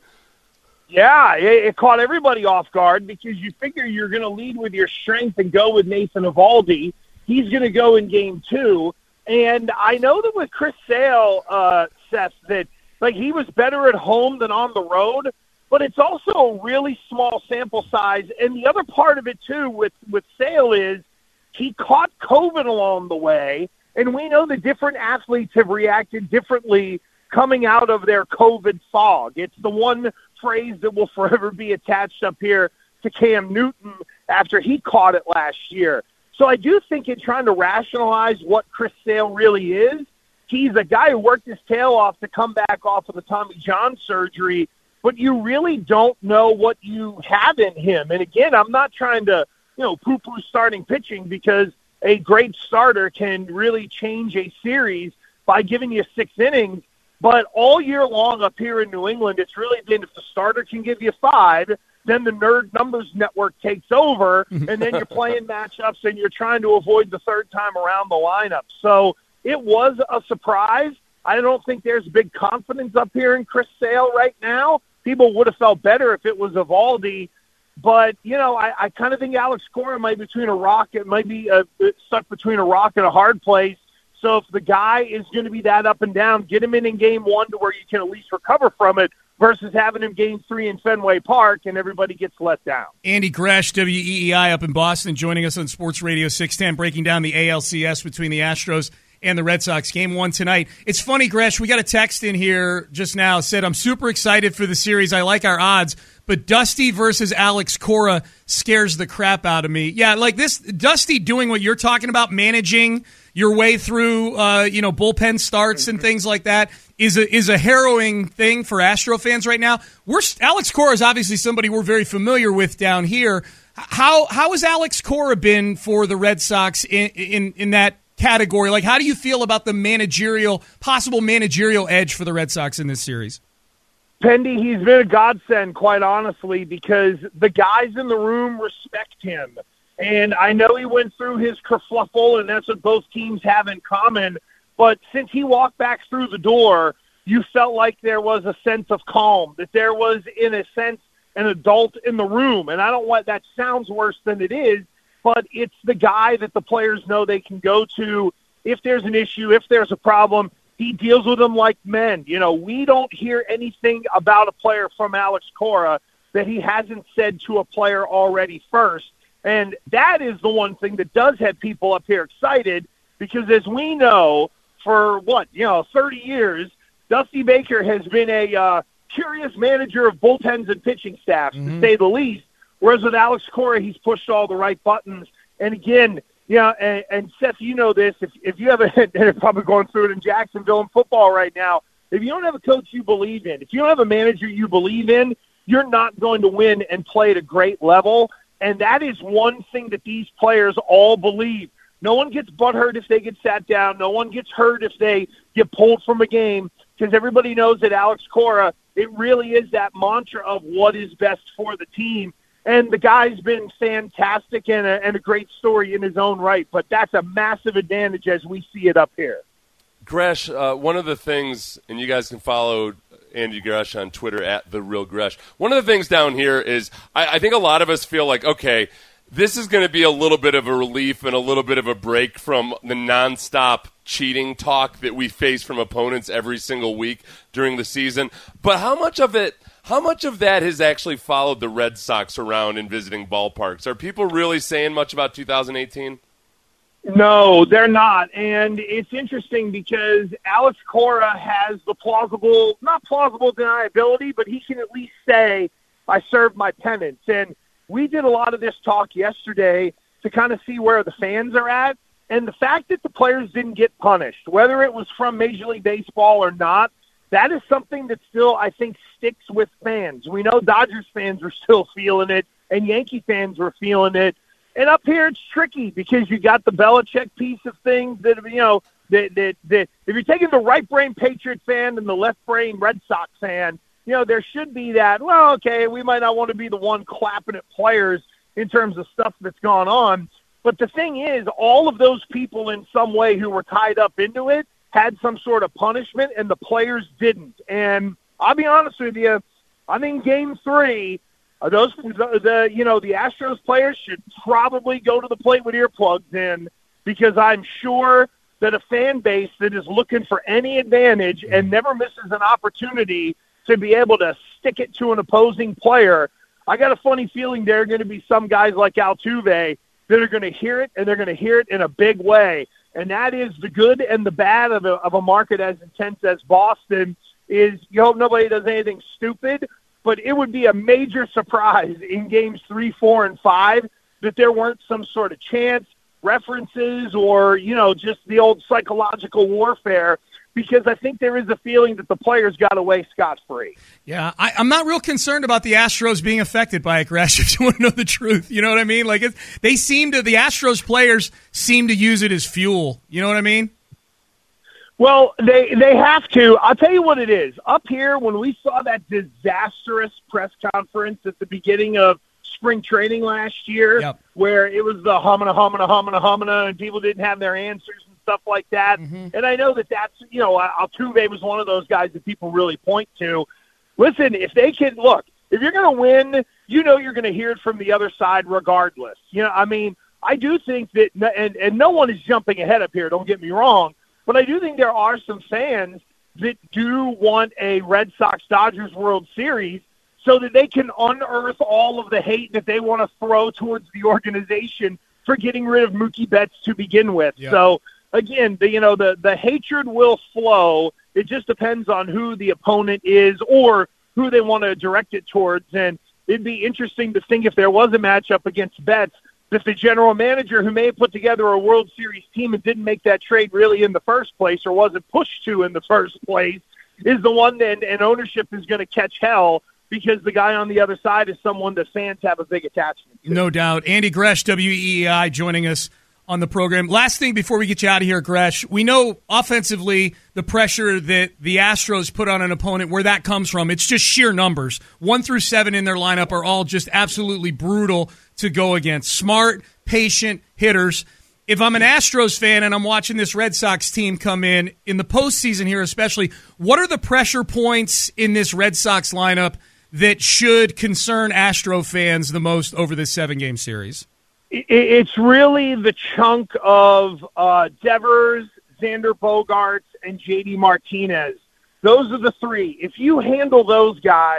Yeah, it, it caught everybody off guard because you figure you're going to lead with your strength and go with Nathan Eovaldi. He's going to go in game two. And I know that with Chris Sale, uh, Seth, that like he was better at home than on the road, but it's also a really small sample size. And the other part of it, too, with, with Sale is he caught COVID along the way, and we know that different athletes have reacted differently coming out of their COVID fog. It's the one phrase that will forever be attached up here to Cam Newton after he caught it last year. So I do think in trying to rationalize what Chris Sale really is, he's a guy who worked his tail off to come back off of the Tommy John surgery, but you really don't know what you have in him. And again, I'm not trying to, you know, poo-poo starting pitching because a great starter can really change a series by giving you six innings. But all year long up here in New England, it's really been if the starter can give you five, then the Nerd Numbers Network takes over, and then you're playing matchups and you're trying to avoid the third time around the lineup. So it was a surprise. I don't think there's big confidence up here in Chris Sale right now. People would have felt better if it was Eovaldi. But, you know, I, I kind of think Alex Cora might be between a rock, it might be uh, stuck between a rock and a hard place. So if the guy is going to be that up and down, get him in in game one to where you can at least recover from it versus having him game three in Fenway Park and everybody gets let down. Andy Gresh, W E E I up in Boston, joining us on Sports Radio six ten, breaking down the A L C S between the Astros and the Red Sox. Game one tonight. It's funny, Gresh, we got a text in here just now, said, I'm super excited for the series. I like our odds, but Dusty versus Alex Cora scares the crap out of me. Yeah, like this, Dusty doing what you're talking about, managing your way through, uh, you know, bullpen starts and things like that is a is a harrowing thing for Astro fans right now. We're Alex Cora is obviously somebody we're very familiar with down here. How how has Alex Cora been for the Red Sox in in, in that category? Like, how do you feel about the managerial possible managerial edge for the Red Sox in this series? Pendy, he's been a godsend, quite honestly, because the guys in the room respect him. And I know he went through his kerfluffle, and that's what both teams have in common. But since he walked back through the door, you felt like there was a sense of calm, that there was, in a sense, an adult in the room. And I don't want that sounds worse than it is, but it's the guy that the players know they can go to if there's an issue, if there's a problem. He deals with them like men. You know, we don't hear anything about a player from Alex Cora that he hasn't said to a player already first. And that is the one thing that does have people up here excited, because as we know, for what, you know, thirty years, Dusty Baker has been a uh, curious manager of bullpens and pitching staffs, mm-hmm. to say the least, whereas with Alex Cora, he's pushed all the right buttons. And again, you know, and, and Seth, you know this, if, if you have a, and they're probably going through it in Jacksonville in football right now, if you don't have a coach you believe in, if you don't have a manager you believe in, you're not going to win and play at a great level. And that is one thing that these players all believe. No one gets butthurt if they get sat down. No one gets hurt if they get pulled from a game, because everybody knows that Alex Cora, it really is that mantra of what is best for the team. And the guy's been fantastic and a, and a great story in his own right, but that's a massive advantage as we see it up here. Gresh, uh, one of the things, and you guys can follow Andy Gresh on Twitter at The Real Gresh. One of the things down here is I, I think a lot of us feel like, okay, this is going to be a little bit of a relief and a little bit of a break from the nonstop cheating talk that we face from opponents every single week during the season. But how much of it, how much of that has actually followed the Red Sox around in visiting ballparks? Are people really saying much about two thousand eighteen? No, they're not. And it's interesting because Alex Cora has the plausible, not plausible deniability, but he can at least say, I served my penance. And we did a lot of this talk yesterday to kind of see where the fans are at. And the fact that the players didn't get punished, whether it was from Major League Baseball or not, that is something that still, I think, sticks with fans. We know Dodgers fans were still feeling it, and Yankee fans were feeling it. And up here, it's tricky because you got the Belichick piece of things that, you know, that, that, that if you're taking the right-brain Patriot fan and the left-brain Red Sox fan, you know, there should be that, well, okay, we might not want to be the one clapping at players in terms of stuff that's gone on. But the thing is, all of those people in some way who were tied up into it had some sort of punishment, and the players didn't. And I'll be honest with you, I think game three, Uh, those, the, the, you know, the Astros players should probably go to the plate with earplugs in, because I'm sure that a fan base that is looking for any advantage and never misses an opportunity to be able to stick it to an opposing player, I got a funny feeling there are going to be some guys like Altuve that are going to hear it, and they're going to hear it in a big way. And that is the good and the bad of a, of a market as intense as Boston is. You hope nobody does anything stupid, but it would be a major surprise in games three, four, and five that there weren't some sort of chants, references, or, you know, just the old psychological warfare, because I think there is a feeling that the players got away scot-free. Yeah, I, I'm not real concerned about the Astros being affected by it, Gresh, if you want to know the truth. You know what I mean? Like, it, they seem to, the Astros players seem to use it as fuel. You know what I mean? Well, they they have to. I'll tell you what it is. Up here, when we saw that disastrous press conference at the beginning of spring training last year, yep. where it was the humana, humana, humana, humana, and people didn't have their answers and stuff like that. Mm-hmm. And I know that that's, you know, Altuve was one of those guys that people really point to. Listen, if they can, look, if you're going to win, you know you're going to hear it from the other side regardless. You know, I mean, I do think that, and, and no one is jumping ahead up here, don't get me wrong, but I do think there are some fans that do want a Red Sox-Dodgers World Series so that they can unearth all of the hate that they want to throw towards the organization for getting rid of Mookie Betts to begin with. Yep. So, again, the, you know, the, the hatred will flow. It just depends on who the opponent is or who they want to direct it towards. And it'd be interesting to think if there was a matchup against Betts, that the general manager who may have put together a World Series team and didn't make that trade really in the first place or wasn't pushed to in the first place is the one that and ownership is going to catch hell because the guy on the other side is someone that fans have a big attachment to. No doubt. Andy Gresh, W E E I, joining us on the program. Last thing before we get you out of here, Gresh, we know offensively the pressure that the Astros put on an opponent, where that comes from. It's just sheer numbers. One through seven in their lineup are all just absolutely brutal to go against. Smart, patient hitters. If I'm an Astros fan and I'm watching this Red Sox team come in, in the postseason here especially, what are the pressure points in this Red Sox lineup that should concern Astro fans the most over this seven-game series? It's really the chunk of uh, Devers, Xander Bogaerts, and J D Martinez. Those are the three. If you handle those guys,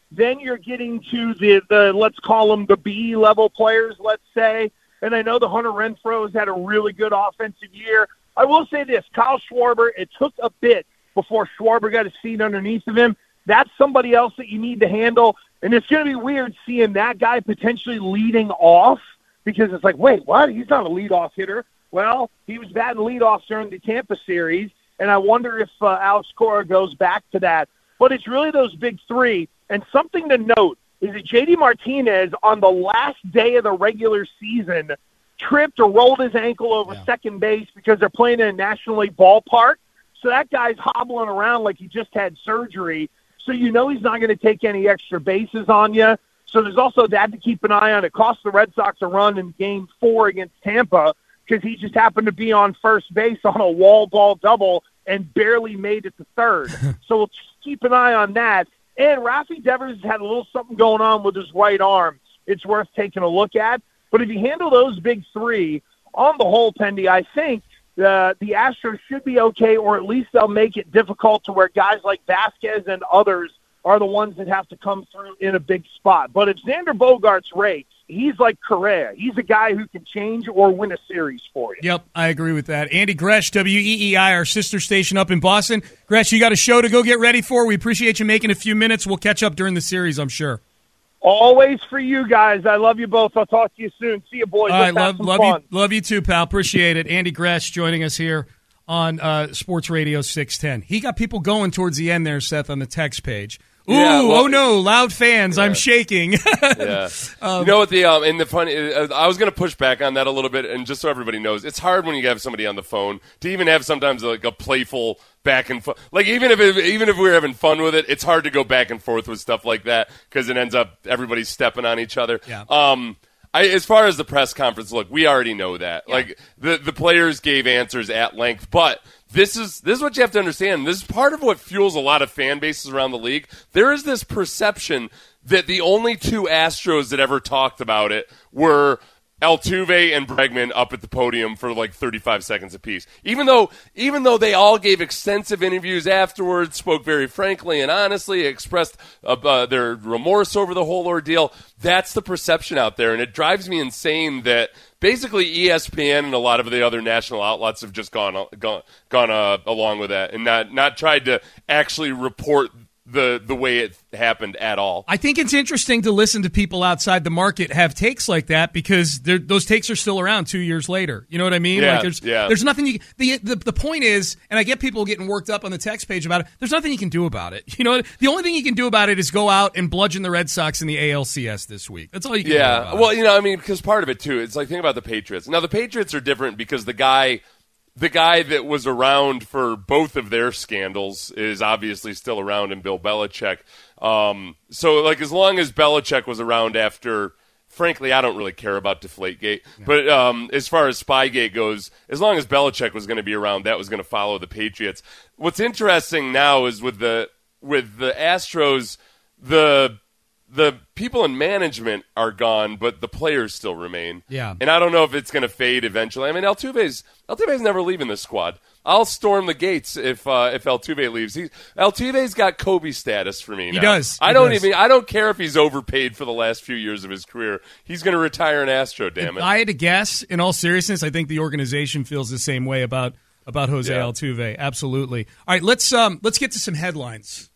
Then you're getting to the, the let's call them the B-level players, let's say. And I know the Hunter Renfro's had a really good offensive year. I will say this, Kyle Schwarber, it took a bit before Schwarber got his feet underneath of him. That's somebody else that you need to handle. And it's going to be weird seeing that guy potentially leading off because it's like, wait, what? He's not a leadoff hitter. Well, he was batting leadoff during the Tampa series, and I wonder if uh, Alex Cora goes back to that. But it's really those big three. And something to note is that J D Martinez, on the last day of the regular season, tripped or rolled his ankle over yeah. second base because they're playing in a National League ballpark. So that guy's hobbling around like he just had surgery. So you know he's not going to take any extra bases on you. So there's also that to keep an eye on. It cost the Red Sox a run in game four against Tampa because he just happened to be on first base on a wall ball double and barely made it to third. So we'll just keep an eye on that. And Rafi Devers has had a little something going on with his right arm. It's worth taking a look at. But if you handle those big three, on the whole, Pendy, I think uh, the Astros should be okay, or at least they'll make it difficult to where guys like Vasquez and others are the ones that have to come through in a big spot. But if Xander Bogaerts rates, he's like Correa. He's a guy who can change or win a series for you. Yep, I agree with that. Andy Gresh, W E E I, our sister station up in Boston. Gresh, you got a show to go get ready for. We appreciate you making a few minutes. We'll catch up during the series, I'm sure. Always for you guys. I love you both. I'll talk to you soon. See you, boys. All right, Let's love, have some love fun. you, love you too, pal. Appreciate it. Andy Gresh joining us here on uh, Sports Radio six ten. He got people going towards the end there, Seth, on the text page. Ooh, yeah, well, oh no, loud fans, yeah. I'm shaking. yeah. Um, you know what, the um, and the funny, uh, I was going to push back on that a little bit, and just so everybody knows, it's hard when you have somebody on the phone to even have sometimes like a playful back and forth. Like even if it, even if we're having fun with it, it's hard to go back and forth with stuff like that because it ends up everybody's stepping on each other. Yeah. Um, I, as far as the press conference, look, we already know that. Yeah. Like the the players gave answers at length, but This is this is what you have to understand. This is part of what fuels a lot of fan bases around the league. There is this perception that the only two Astros that ever talked about it were Altuve and Bregman up at the podium for like thirty-five seconds apiece. Even though even though they all gave extensive interviews afterwards, spoke very frankly and honestly, expressed uh, uh, their remorse over the whole ordeal, that's the perception out there. And it drives me insane that basically E S P N and a lot of the other national outlets have just gone gone, gone uh, along with that and not, not tried to actually report the the way it happened at all. I think it's interesting to listen to people outside the market have takes like that because those takes are still around two years later. You know what I mean? Yeah, like there's yeah. there's nothing you the, the the point is, and I get people getting worked up on the text page about it. There's nothing you can do about it. You know, the only thing you can do about it is go out and bludgeon the Red Sox in the A L C S this week. That's all you can yeah. do. Yeah. Well, you know, I mean, because part of it too, it's like think about the Patriots. Now the Patriots are different because the guy. The guy that was around for both of their scandals is obviously still around in Bill Belichick. Um, so, like, as long as Belichick was around after, frankly, I don't really care about Deflategate. No. But um, as far as Spygate goes, as long as Belichick was going to be around, that was going to follow the Patriots. What's interesting now is with the with the Astros, the the people in management are gone, but the players still remain. Yeah. And I don't know if it's going to fade eventually. I mean, Altuve's Altuve's never leaving the squad. I'll storm the gates if uh, if Altuve leaves. He, Altuve's got Kobe status for me now. He does. I he don't does. even. I don't care if he's overpaid for the last few years of his career. He's going to retire an Astro. Damn if it. I had to guess, in all seriousness, I think the organization feels the same way about about Jose yeah. Altuve. Absolutely. All right, let's um let's get to some headlines.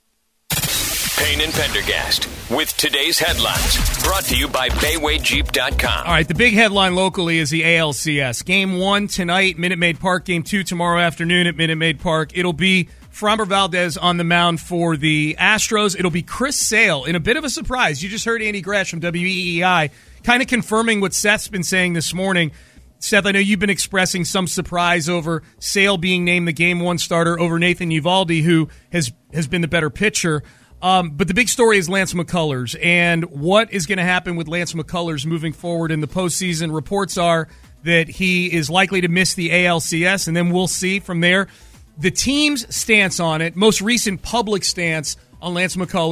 Payne and Pendergast with today's headlines, brought to you by Bayway Jeep dot com. All right, the big headline locally is the A L C S. Game one tonight, Minute Maid Park. Game two tomorrow afternoon at Minute Maid Park. It'll be Framber Valdez on the mound for the Astros. It'll be Chris Sale in a bit of a surprise. You just heard Andy Gresh from W E E I kind of confirming what Seth's been saying this morning. Seth, I know you've been expressing some surprise over Sale being named the game one starter over Nathan Eovaldi, who has, has been the better pitcher. Um, but the big story is Lance McCullers and what is going to happen with Lance McCullers moving forward in the postseason. Reports are that he is likely to miss the A L C S, and then we'll see from there. The team's stance on it, most recent public stance on Lance McCullers,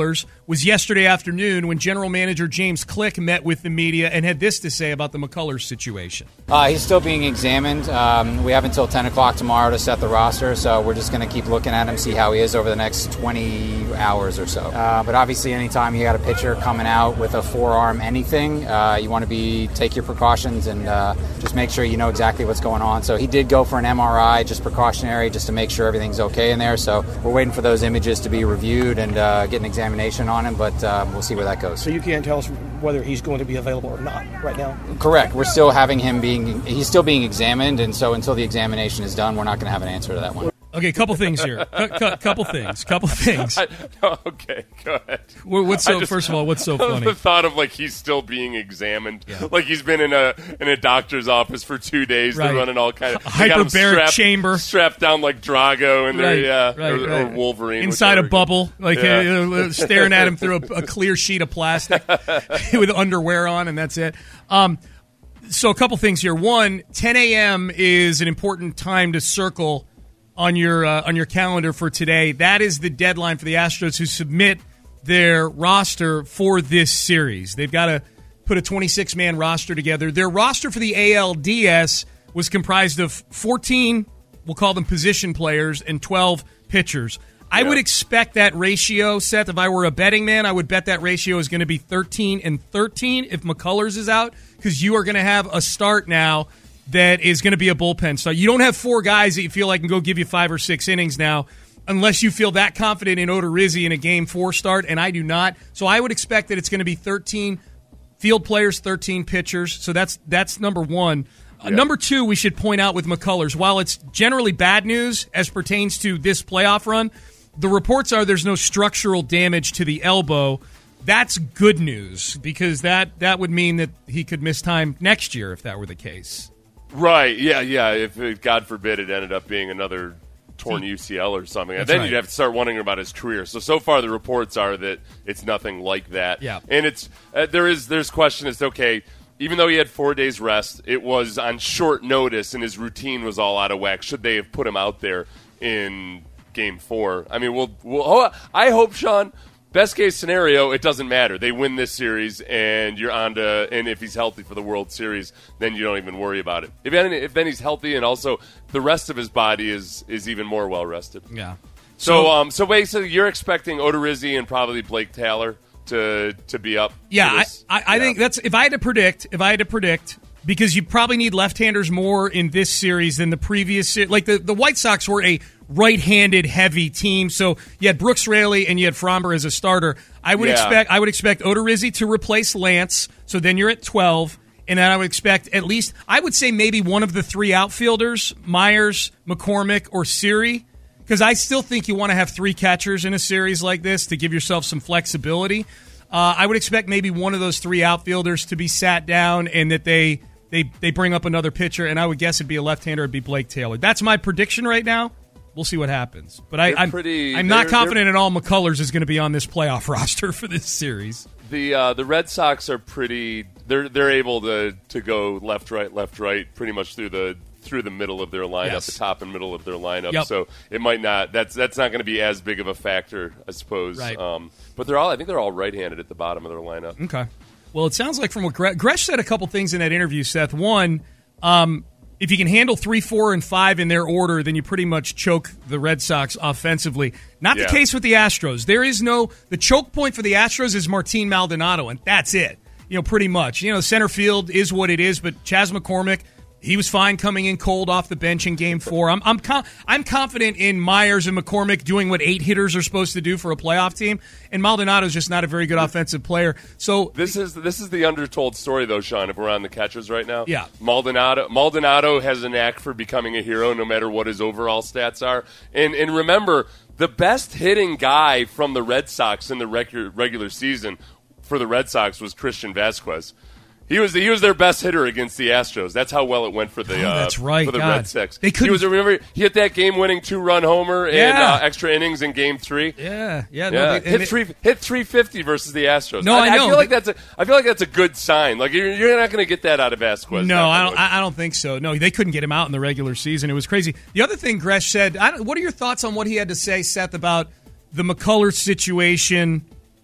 was yesterday afternoon when General Manager James Click met with the media and had this to say about the McCullers situation. Uh, he's still being examined. Um, we have until ten o'clock tomorrow to set the roster, so we're just going to keep looking at him, see how he is over the next twenty hours or so. Uh, but obviously, anytime you got a pitcher coming out with a forearm anything, uh, you want to be take your precautions and uh, just make sure you know exactly what's going on. So he did go for an M R I, just precautionary, just to make sure everything's okay in there. So we're waiting for those images to be reviewed and uh, get an examination on him, but um, we'll see where that goes. So you can't tell us whether he's going to be available or not right now? Correct. We're still having him being, he's still being examined, and so until the examination is done, we're not going to have an answer to that one. Okay, couple things here. C- c- couple things. Couple things. I, okay, go ahead. What's so? Just, first of all, what's so funny? The thought of like he's still being examined, yeah. like he's been in a in a doctor's office for two days. Right. They're running all kind of hyperbaric strapped, chamber, strapped down like Drago and right, yeah, right, or, right. or Wolverine inside a bubble, like yeah. uh, staring at him through a, a clear sheet of plastic with underwear on, and that's it. Um, so a couple things here. One, ten a.m. is an important time to circle on your uh, on your calendar for today. That is the deadline for the Astros to submit their roster for this series. They've got to put a twenty-six man roster together. Their roster for the A L D S was comprised of fourteen, we'll call them position players, and twelve pitchers. I yeah. would expect that ratio, Seth, if I were a betting man, I would bet that ratio is going to be thirteen and thirteen if McCullers is out, because you are going to have a start now that is going to be a bullpen start. You don't have four guys that you feel like can go give you five or six innings now, unless you feel that confident in Odorizzi in a game four start, and I do not. So I would expect that it's going to be thirteen field players, thirteen pitchers. So that's that's number one. Yeah. Uh, number two, we should point out with McCullers, while it's generally bad news as pertains to this playoff run, the reports are there's no structural damage to the elbow. That's good news, because that, that would mean that he could miss time next year if that were the case. Right, yeah, yeah. If, if God forbid it ended up being another torn U C L or something, That's then right. you'd have to start wondering about his career. So so far the reports are that it's nothing like that. Yeah. And it's uh, there is there's question as to, okay, even though he had four days rest, it was on short notice and his routine was all out of whack. Should they have put him out there in game four? I mean, we'll, we'll oh, I hope, Sean, best case scenario, it doesn't matter. They win this series, and you're on to. And if he's healthy for the World Series, then you don't even worry about it. If then, if then he's healthy, and also the rest of his body is is even more well rested. Yeah. So, so um, so basically, you're expecting Odorizzi and probably Blake Taylor to to be up. Yeah, I, I, I yeah. think that's if I had to predict. If I had to predict. Because you probably need left-handers more in this series than the previous series. Like, the, the White Sox were a right-handed heavy team, so you had Brooks Raley and you had Fromber as a starter. I would Yeah. expect I would expect Odorizzi to replace Lance, so then you're at twelve, and then I would expect at least, I would say maybe one of the three outfielders, Myers, McCormick, or Siri, because I still think you want to have three catchers in a series like this to give yourself some flexibility. Uh, I would expect maybe one of those three outfielders to be sat down and that they They they bring up another pitcher, and I would guess it'd be a left-hander. It'd be Blake Taylor. That's my prediction right now. We'll see what happens. But I, I'm pretty, I'm not confident at all McCullers is going to be on this playoff roster for this series. The uh, the Red Sox are pretty. They're they're able to, to go left right left right pretty much through the through the middle of their lineup, Yes. the top and middle of their lineup. Yep. So it might not. That's that's not going to be as big of a factor, I suppose. Right. Um, but they're all. I think they're all right-handed at the bottom of their lineup. Okay. Well, it sounds like from what Gre- Gresh said a couple things in that interview, Seth. One, um, if you can handle three, four, and five in their order, then you pretty much choke the Red Sox offensively. Not Yeah. the case with the Astros. There is no – the choke point for the Astros is Martin Maldonado, and that's it. You know, pretty much. You know, center field is what it is, but Chas McCormick – he was fine coming in cold off the bench in Game Four. I'm I'm com- I'm confident in Myers and McCormick doing what eight hitters are supposed to do for a playoff team, and Maldonado's just not a very good offensive player. So This is this is the undertold story, though, Sean. If we're on the catchers right now, Yeah. Maldonado Maldonado has a knack for becoming a hero, no matter what his overall stats are. And and remember, the best hitting guy from the Red Sox in the regular regular season for the Red Sox was Christian Vasquez. He was he was their best hitter against the Astros. That's how well it went for the Oh, uh, that's right, for the God. Red Sox. They couldn't- He was remember he hit that game winning two run homer in Yeah. uh, extra innings in Game Three. Yeah, yeah, yeah. no, they- and hit they- three hit three fifty versus the Astros. No, I know. feel like that's a I feel like that's a good sign. Like you're, you're not going to get that out of Vasquez. No, knock I on don't. wood. I I don't think so. No, they couldn't get him out in the regular season. It was crazy. The other thing Gresh said. I don't, what are your thoughts on what he had to say, Seth, about the McCullers situation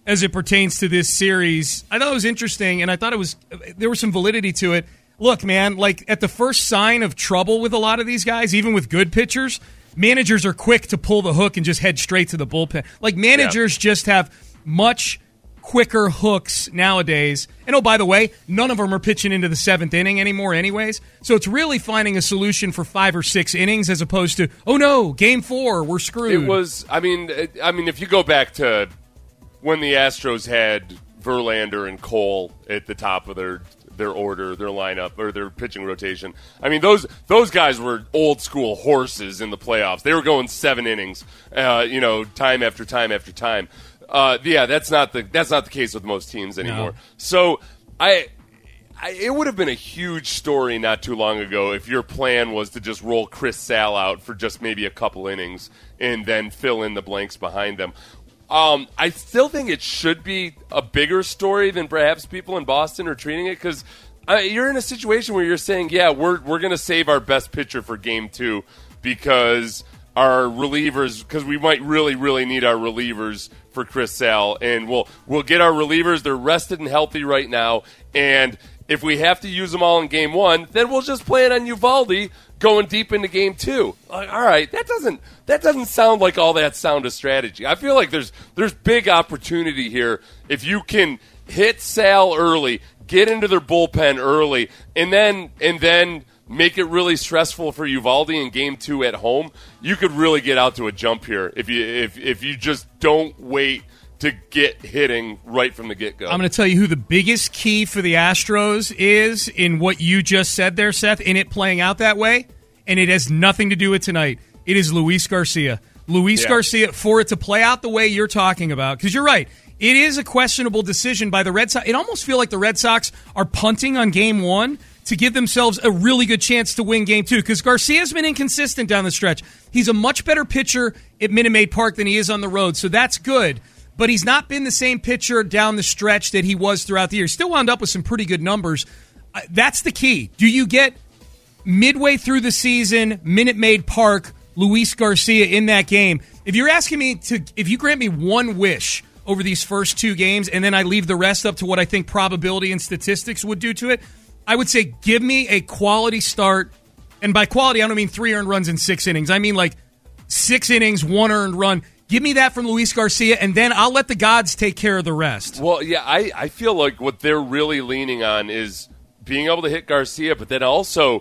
as it pertains to this series. I thought it was interesting, and I thought it was there was some validity to it. Look, man, like at the first sign of trouble with a lot of these guys, even with good pitchers, managers are quick to pull the hook and just head straight to the bullpen. Like managers yeah. just have much quicker hooks nowadays. And oh, by the way, none of them are pitching into the seventh inning anymore anyways. So it's really finding a solution for five or six innings as opposed to, oh no, game four, we're screwed. It was, I mean, it, I mean, if you go back to when the Astros had Verlander and Cole at the top of their their order, their lineup, or their pitching rotation. I mean, those those guys were old school horses in the playoffs. They were going seven innings, uh, you know, time after time after time. Uh, yeah, that's not the that's not the case with most teams anymore. No. So I, I, it would have been a huge story not too long ago if your plan was to just roll Chris Sale out for just maybe a couple innings and then fill in the blanks behind them. Um, I still think it should be a bigger story than perhaps people in Boston are treating it, because uh, you're in a situation where you're saying, yeah, we're we're going to save our best pitcher for game two because our relievers, because we might really, really need our relievers for Chris Sale, and we'll we'll get our relievers. They're rested and healthy right now, and if we have to use them all in game one, then we'll just plan on Uvalde going deep into game two. Like, all right, that doesn't that doesn't sound like all that sound a strategy. I feel like there's there's big opportunity here if you can hit Sale early, get into their bullpen early, and then and then make it really stressful for Uvalde in game two at home. You could really get out to a jump here if you if if you just don't wait to get hitting right from the get-go. I'm going to tell you who the biggest key for the Astros is in what you just said there, Seth, in it playing out that way, and it has nothing to do with tonight. It is Luis Garcia. Luis yeah. Garcia, for it to play out the way you're talking about, because you're right, it is a questionable decision by the Red Sox. It almost feels like the Red Sox are punting on game one to give themselves a really good chance to win game two, because Garcia's been inconsistent down the stretch. He's a much better pitcher at Minute Maid Park than he is on the road, so that's good. But he's not been the same pitcher down the stretch that he was throughout the year. Still wound up with some pretty good numbers. Uh, that's the key. Do you get midway through the season, Minute Maid Park, Luis Garcia in that game? If you're asking me to, if you grant me one wish over these first two games and then I leave the rest up to what I think probability and statistics would do to it, I would say give me a quality start. And by quality, I don't mean three earned runs in six innings. I mean like six innings, one earned run. Give me that from Luis Garcia, and then I'll let the gods take care of the rest. Well, yeah, I, I feel like what they're really leaning on is being able to hit Garcia, but then also,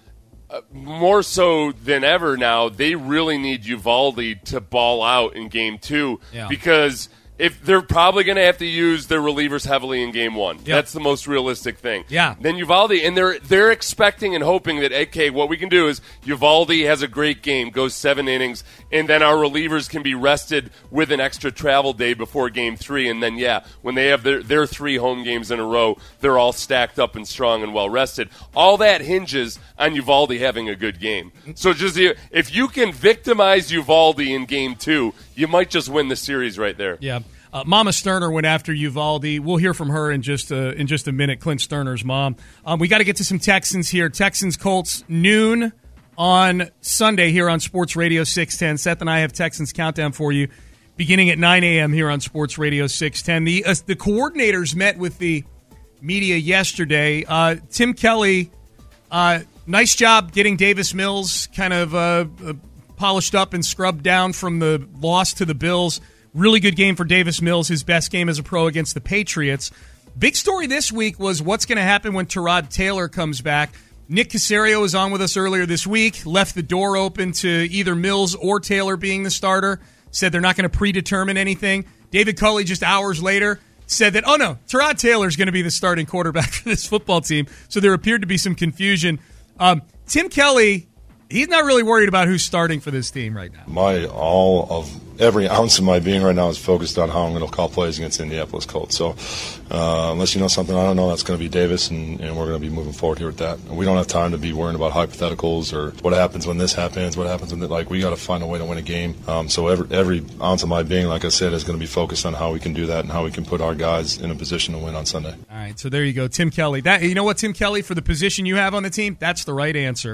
uh, more so than ever now, they really need Uvalde to ball out in game two, yeah. because if they're probably going to have to use their relievers heavily in game one. Yep. That's the most realistic thing. Yeah. Then Uvalde, and they're they're expecting and hoping that, okay, what we can do is Uvalde has a great game, goes seven innings, and then our relievers can be rested with an extra travel day before game three. And then, yeah, when they have their, their three home games in a row, they're all stacked up and strong and well-rested. All that hinges on Uvalde having a good game. So just if you can victimize Uvalde in game two, you might just win the series right there. Yeah. Uh, Mama Sterner went after Uvalde. We'll hear from her in just a, in just a minute, Clint Sterner's mom. Um, we got to get to some Texans here. Texans-Colts, noon on Sunday here on Sports Radio six ten. Seth and I have Texans Countdown for you beginning at nine a.m. here on Sports Radio six ten. The, uh, the coordinators met with the media yesterday. Uh, Tim Kelly, uh, nice job getting Davis Mills kind of uh, uh, polished up and scrubbed down from the loss to the Bills. Really good game for Davis Mills, his best game as a pro against the Patriots. Big story this week was what's going to happen when Tyrod Taylor comes back. Nick Caserio was on with us earlier this week, left the door open to either Mills or Taylor being the starter, said they're not going to predetermine anything. David Culley just hours later said that, oh no, Tyrod Taylor is going to be the starting quarterback for this football team. So there appeared to be some confusion. Um, Tim Kelly, he's not really worried about who's starting for this team right now. My all of every ounce of my being right now is focused on how I'm going to call plays against the Indianapolis Colts. So uh, unless you know something I don't know, that's going to be Davis, and, and we're going to be moving forward here with that. And we don't have time to be worrying about hypotheticals or what happens when this happens, what happens when that. Like, we got to find a way to win a game. Um, so every every ounce of my being, like I said, is going to be focused on how we can do that and how we can put our guys in a position to win on Sunday. All right, so there you go, Tim Kelly. That you know what, Tim Kelly, for the position you have on the team, that's the right answer.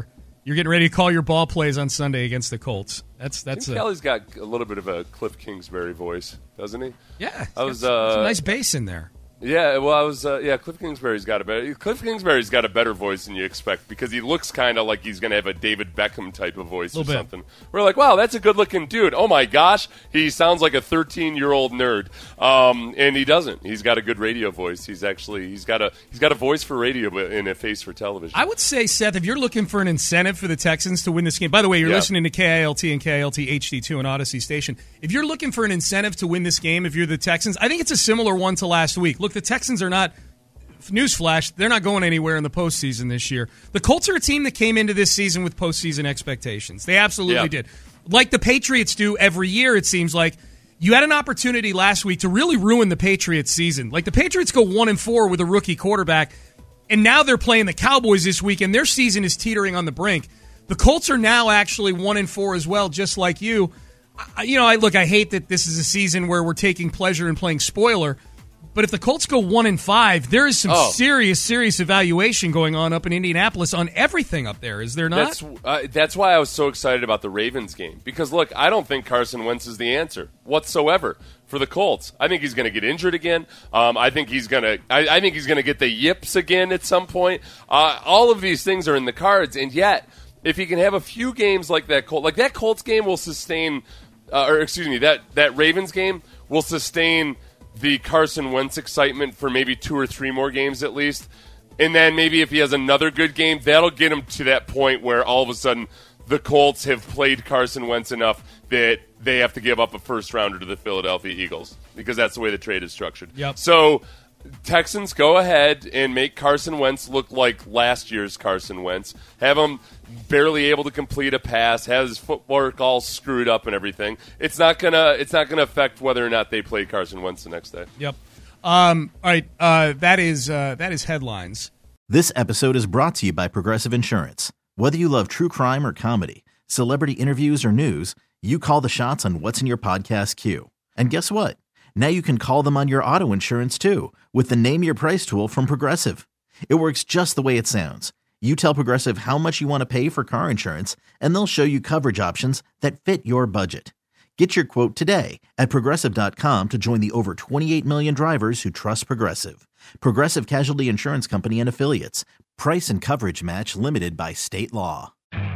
You're getting ready to call your ball plays on Sunday against the Colts. That's that's. I think a, Kelly's got a little bit of a Cliff Kingsbury voice, doesn't he? Yeah, I was. Got, uh, some nice bass in there. Yeah, well, I was. Uh, yeah, Cliff Kingsbury's got a better. Cliff Kingsbury's got a better voice than you expect because he looks kind of like he's going to have a David Beckham type of voice or bit. something. We're like, wow, that's a good-looking dude. Oh my gosh, he sounds like a thirteen-year-old nerd, um, and he doesn't. He's got a good radio voice. He's actually he's got a he's got a voice for radio, but in a face for television. I would say, Seth, if you're looking for an incentive for the Texans to win this game. By the way, you're Yeah. listening to K I L T and K I L T H D two and Odyssey Station. If you're looking for an incentive to win this game, if you're the Texans, I think it's a similar one to last week. Look, the Texans are not. Newsflash, they're not going anywhere in the postseason this year. The Colts are a team that came into this season with postseason expectations. They absolutely Yeah. did. Like the Patriots do every year, it seems like. You had an opportunity last week to really ruin the Patriots season. Like the Patriots go one and four with a rookie quarterback, and now they're playing the Cowboys this week, and their season is teetering on the brink. The Colts are now actually one and four as well, just like you. I, you know, I look, I hate that this is a season where we're taking pleasure in playing spoiler. But if the Colts go one and five, there is some Oh. serious, serious evaluation going on up in Indianapolis on everything up there. Is there not? That's uh, that's why I was so excited about the Ravens game because look, I don't think Carson Wentz is the answer whatsoever for the Colts. I think he's going to get injured again. Um, I think he's going to. I, I think he's going to get the yips again at some point. Uh, all of these things are in the cards, and yet if he can have a few games like that, Colt, like that Colts game will sustain, uh, or excuse me, that that Ravens game will sustain the Carson Wentz excitement for maybe two or three more games at least. And then maybe if he has another good game, that'll get him to that point where all of a sudden the Colts have played Carson Wentz enough that they have to give up a first rounder to the Philadelphia Eagles because that's the way the trade is structured. Yep. So Texans, go ahead and make Carson Wentz look like last year's Carson Wentz. Have him barely able to complete a pass, have his footwork all screwed up and everything. It's not gonna it's not gonna affect whether or not they play Carson Wentz the next day. Yep. Um, all right. Uh, that is uh, that is headlines. This episode is brought to you by Progressive Insurance. Whether you love true crime or comedy, celebrity interviews or news, you call the shots on what's in your podcast queue. And guess what? Now you can call them on your auto insurance too with the Name Your Price tool from Progressive. It works just the way it sounds. You tell Progressive how much you want to pay for car insurance, and they'll show you coverage options that fit your budget. Get your quote today at Progressive dot com to join the over twenty-eight million drivers who trust Progressive. Progressive Casualty Insurance Company and Affiliates. Price and coverage match limited by state law.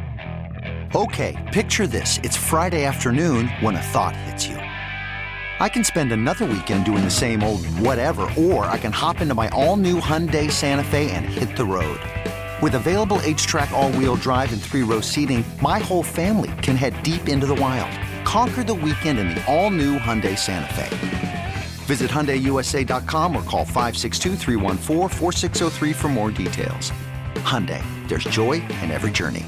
Okay, picture this. It's Friday afternoon when a thought hits you. I can spend another weekend doing the same old whatever, or I can hop into my all-new Hyundai Santa Fe and hit the road. With available H-Track all-wheel drive and three-row seating, my whole family can head deep into the wild. Conquer the weekend in the all-new Hyundai Santa Fe. Visit Hyundai U S A dot com or call five six two, three one four, four six zero three for more details. Hyundai, there's joy in every journey.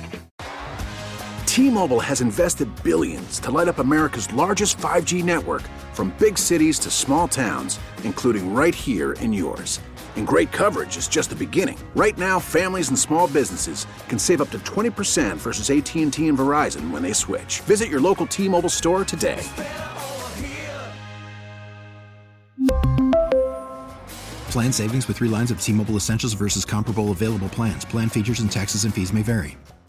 T-Mobile has invested billions to light up America's largest five G network, from big cities to small towns, including right here in yours. And great coverage is just the beginning. Right now, families and small businesses can save up to twenty percent versus A T and T and Verizon when they switch. Visit your local T-Mobile store today. Plan savings with three lines of T-Mobile Essentials versus comparable available plans. Plan features and taxes and fees may vary.